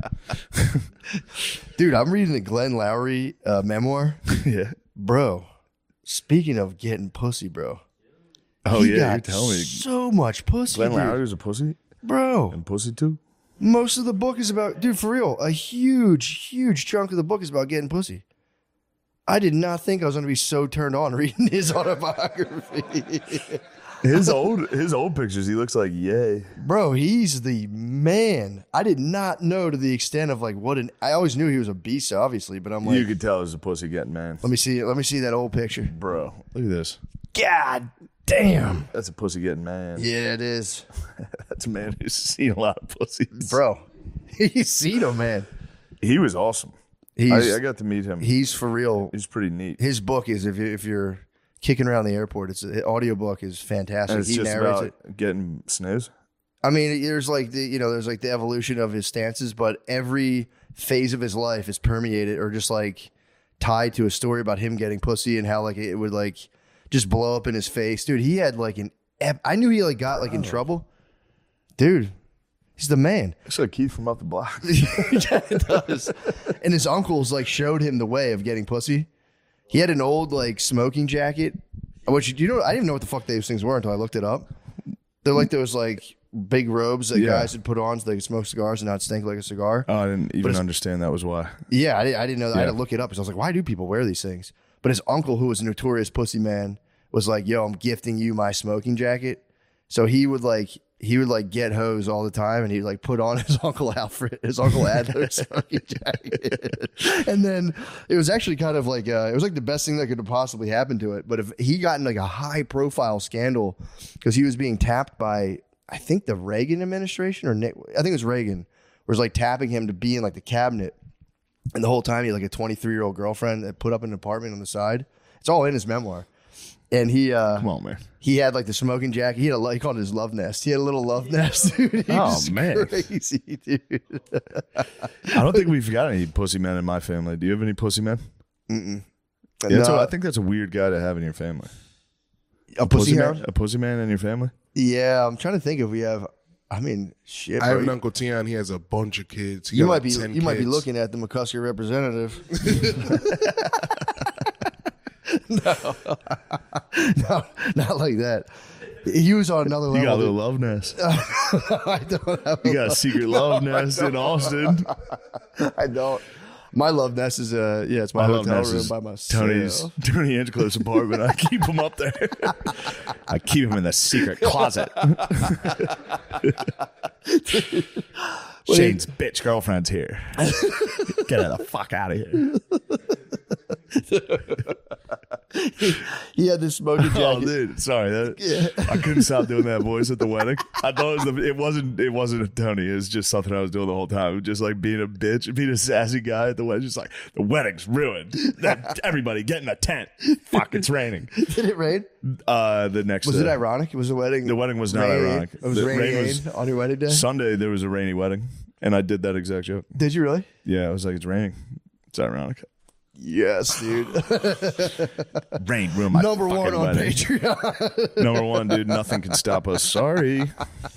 Dude, I'm reading the Glenn Lowry memoir. Yeah. Bro, speaking of getting pussy, bro. Oh he yeah, you got tell me. so much pussy, Glenn dude. Lowry was a pussy Bro, and pussy too. most of the book is about, dude, for real, a huge chunk of the book is about getting pussy. I did not think I was going to be so turned on reading his autobiography. His old pictures, he looks like yay. Bro, he's the man. I did not know to the extent of like I always knew he was a beast, obviously, but I'm like, You could tell it was a pussy getting man. let me see that old picture. Bro, look at this. God damn. That's a pussy getting man. Yeah, it is. That's a man who's seen a lot of pussies. Bro, he's seen him, man. He was awesome. I got to meet him. He's for real. He's pretty neat. His book is if you're kicking around the airport, the audiobook is fantastic. And it's He just narrates about it. getting snooze. I mean, there's like the evolution of his stances, but every phase of his life is permeated or just like tied to a story about him getting pussy and how like it would like just blow up in his face. Dude, he had like I knew he like got like in trouble. Dude, he's the man. It's like Keith from up the block. Yeah, it does. And his uncles like showed him the way of getting pussy. He had an old like smoking jacket. Which I didn't even know what the fuck those things were until I looked it up. They're like those like big robes that guys would put on so they could smoke cigars and not stink like a cigar. Oh, I didn't even understand that was why. Yeah, I didn't know that. I had Yeah. to look it up because I was like, why do people wear these things? But his uncle, who was a notorious pussy man, was like, yo, I'm gifting you my smoking jacket. So he would get hose all the time, and he'd like put on his Uncle Adler's smoking jacket. And then it was actually kind of like it was like the best thing that could have possibly happened to it. But if he got in like a high profile scandal because he was being tapped by, I think the Reagan administration I think it was Reagan, was like tapping him to be in like the cabinet. And the whole time he had like a 23-year-old girlfriend that put up an apartment on the side. It's all in his memoir. And he Come on, man. he had like the smoking jacket. He called it his love nest. He had a little love nest, dude. He Oh, was man. crazy, dude. I don't think we've got any pussy men in my family. Do you have any pussy men? Mm-mm. Yeah, No, I think that's a weird guy to have in your family. a pussy man, hound? a pussy man in your family? Yeah, I'm trying to think if we have. I mean, shit. I have Bro. an Uncle Tion. He has a bunch of kids. He You got might like be 10 you might be kids. looking at the McCusker representative. No, not like that. He was on another level. You got a little love nest. I don't have. You got a secret love nest in Austin. I don't. My love nest is it's my love hotel nest room is by myself. Tony Angelo's apartment. I keep him up there. I keep him in the secret closet. Shane's bitch girlfriend's here. Get her the fuck out of here. He had this smoking jacket. Oh, dude, sorry. I couldn't stop doing that voice at the wedding. I thought it wasn't Tony. It was just something I was doing the whole time. Just like being a bitch, being a sassy guy at the wedding. Just like, the wedding's ruined. Everybody get in a tent. Fuck, it's raining. Did it rain? The next Was day. it ironic? Was the wedding? The wedding was not rainy? ironic. It was The rainy rain was on your wedding day. Sunday. There was a rainy wedding, and I did that exact joke. Did you really? Yeah, I was like, it's raining. It's ironic. Yes, dude. Rain ruined my Number one fucking on wedding. Patreon. Number one, dude. Nothing can stop us. Sorry.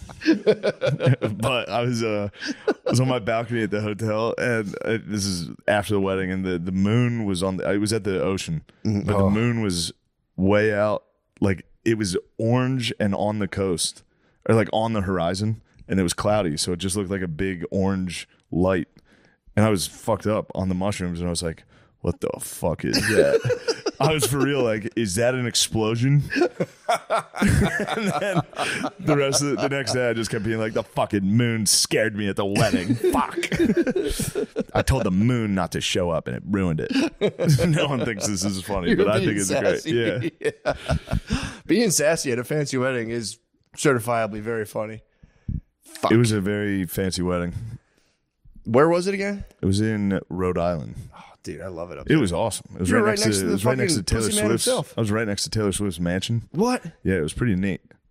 But I was on my balcony at the hotel, and this is after the wedding, and the moon was on. I was at the ocean, but the moon was way out. Like, it was orange and on the coast, or like on the horizon, and it was cloudy, so it just looked like a big orange light. And I was fucked up on the mushrooms, and I was like, what the fuck is that? I was for real like, is that an explosion? And then the rest of the next day I just kept being like, the fucking moon scared me at the wedding. Fuck. I told the moon not to show up and it ruined it. No one thinks this is funny, but I think it's great. Yeah. Being sassy at a fancy wedding is certifiably very funny. Fuck. It was a very fancy wedding. Where was it again? It was in Rhode Island. Dude, I love it up It there. was awesome. It was You were right next to the it was right next to fucking Taylor Pussy Man Swift's. himself. I was right next to Taylor Swift's mansion. What? Yeah, it was pretty neat.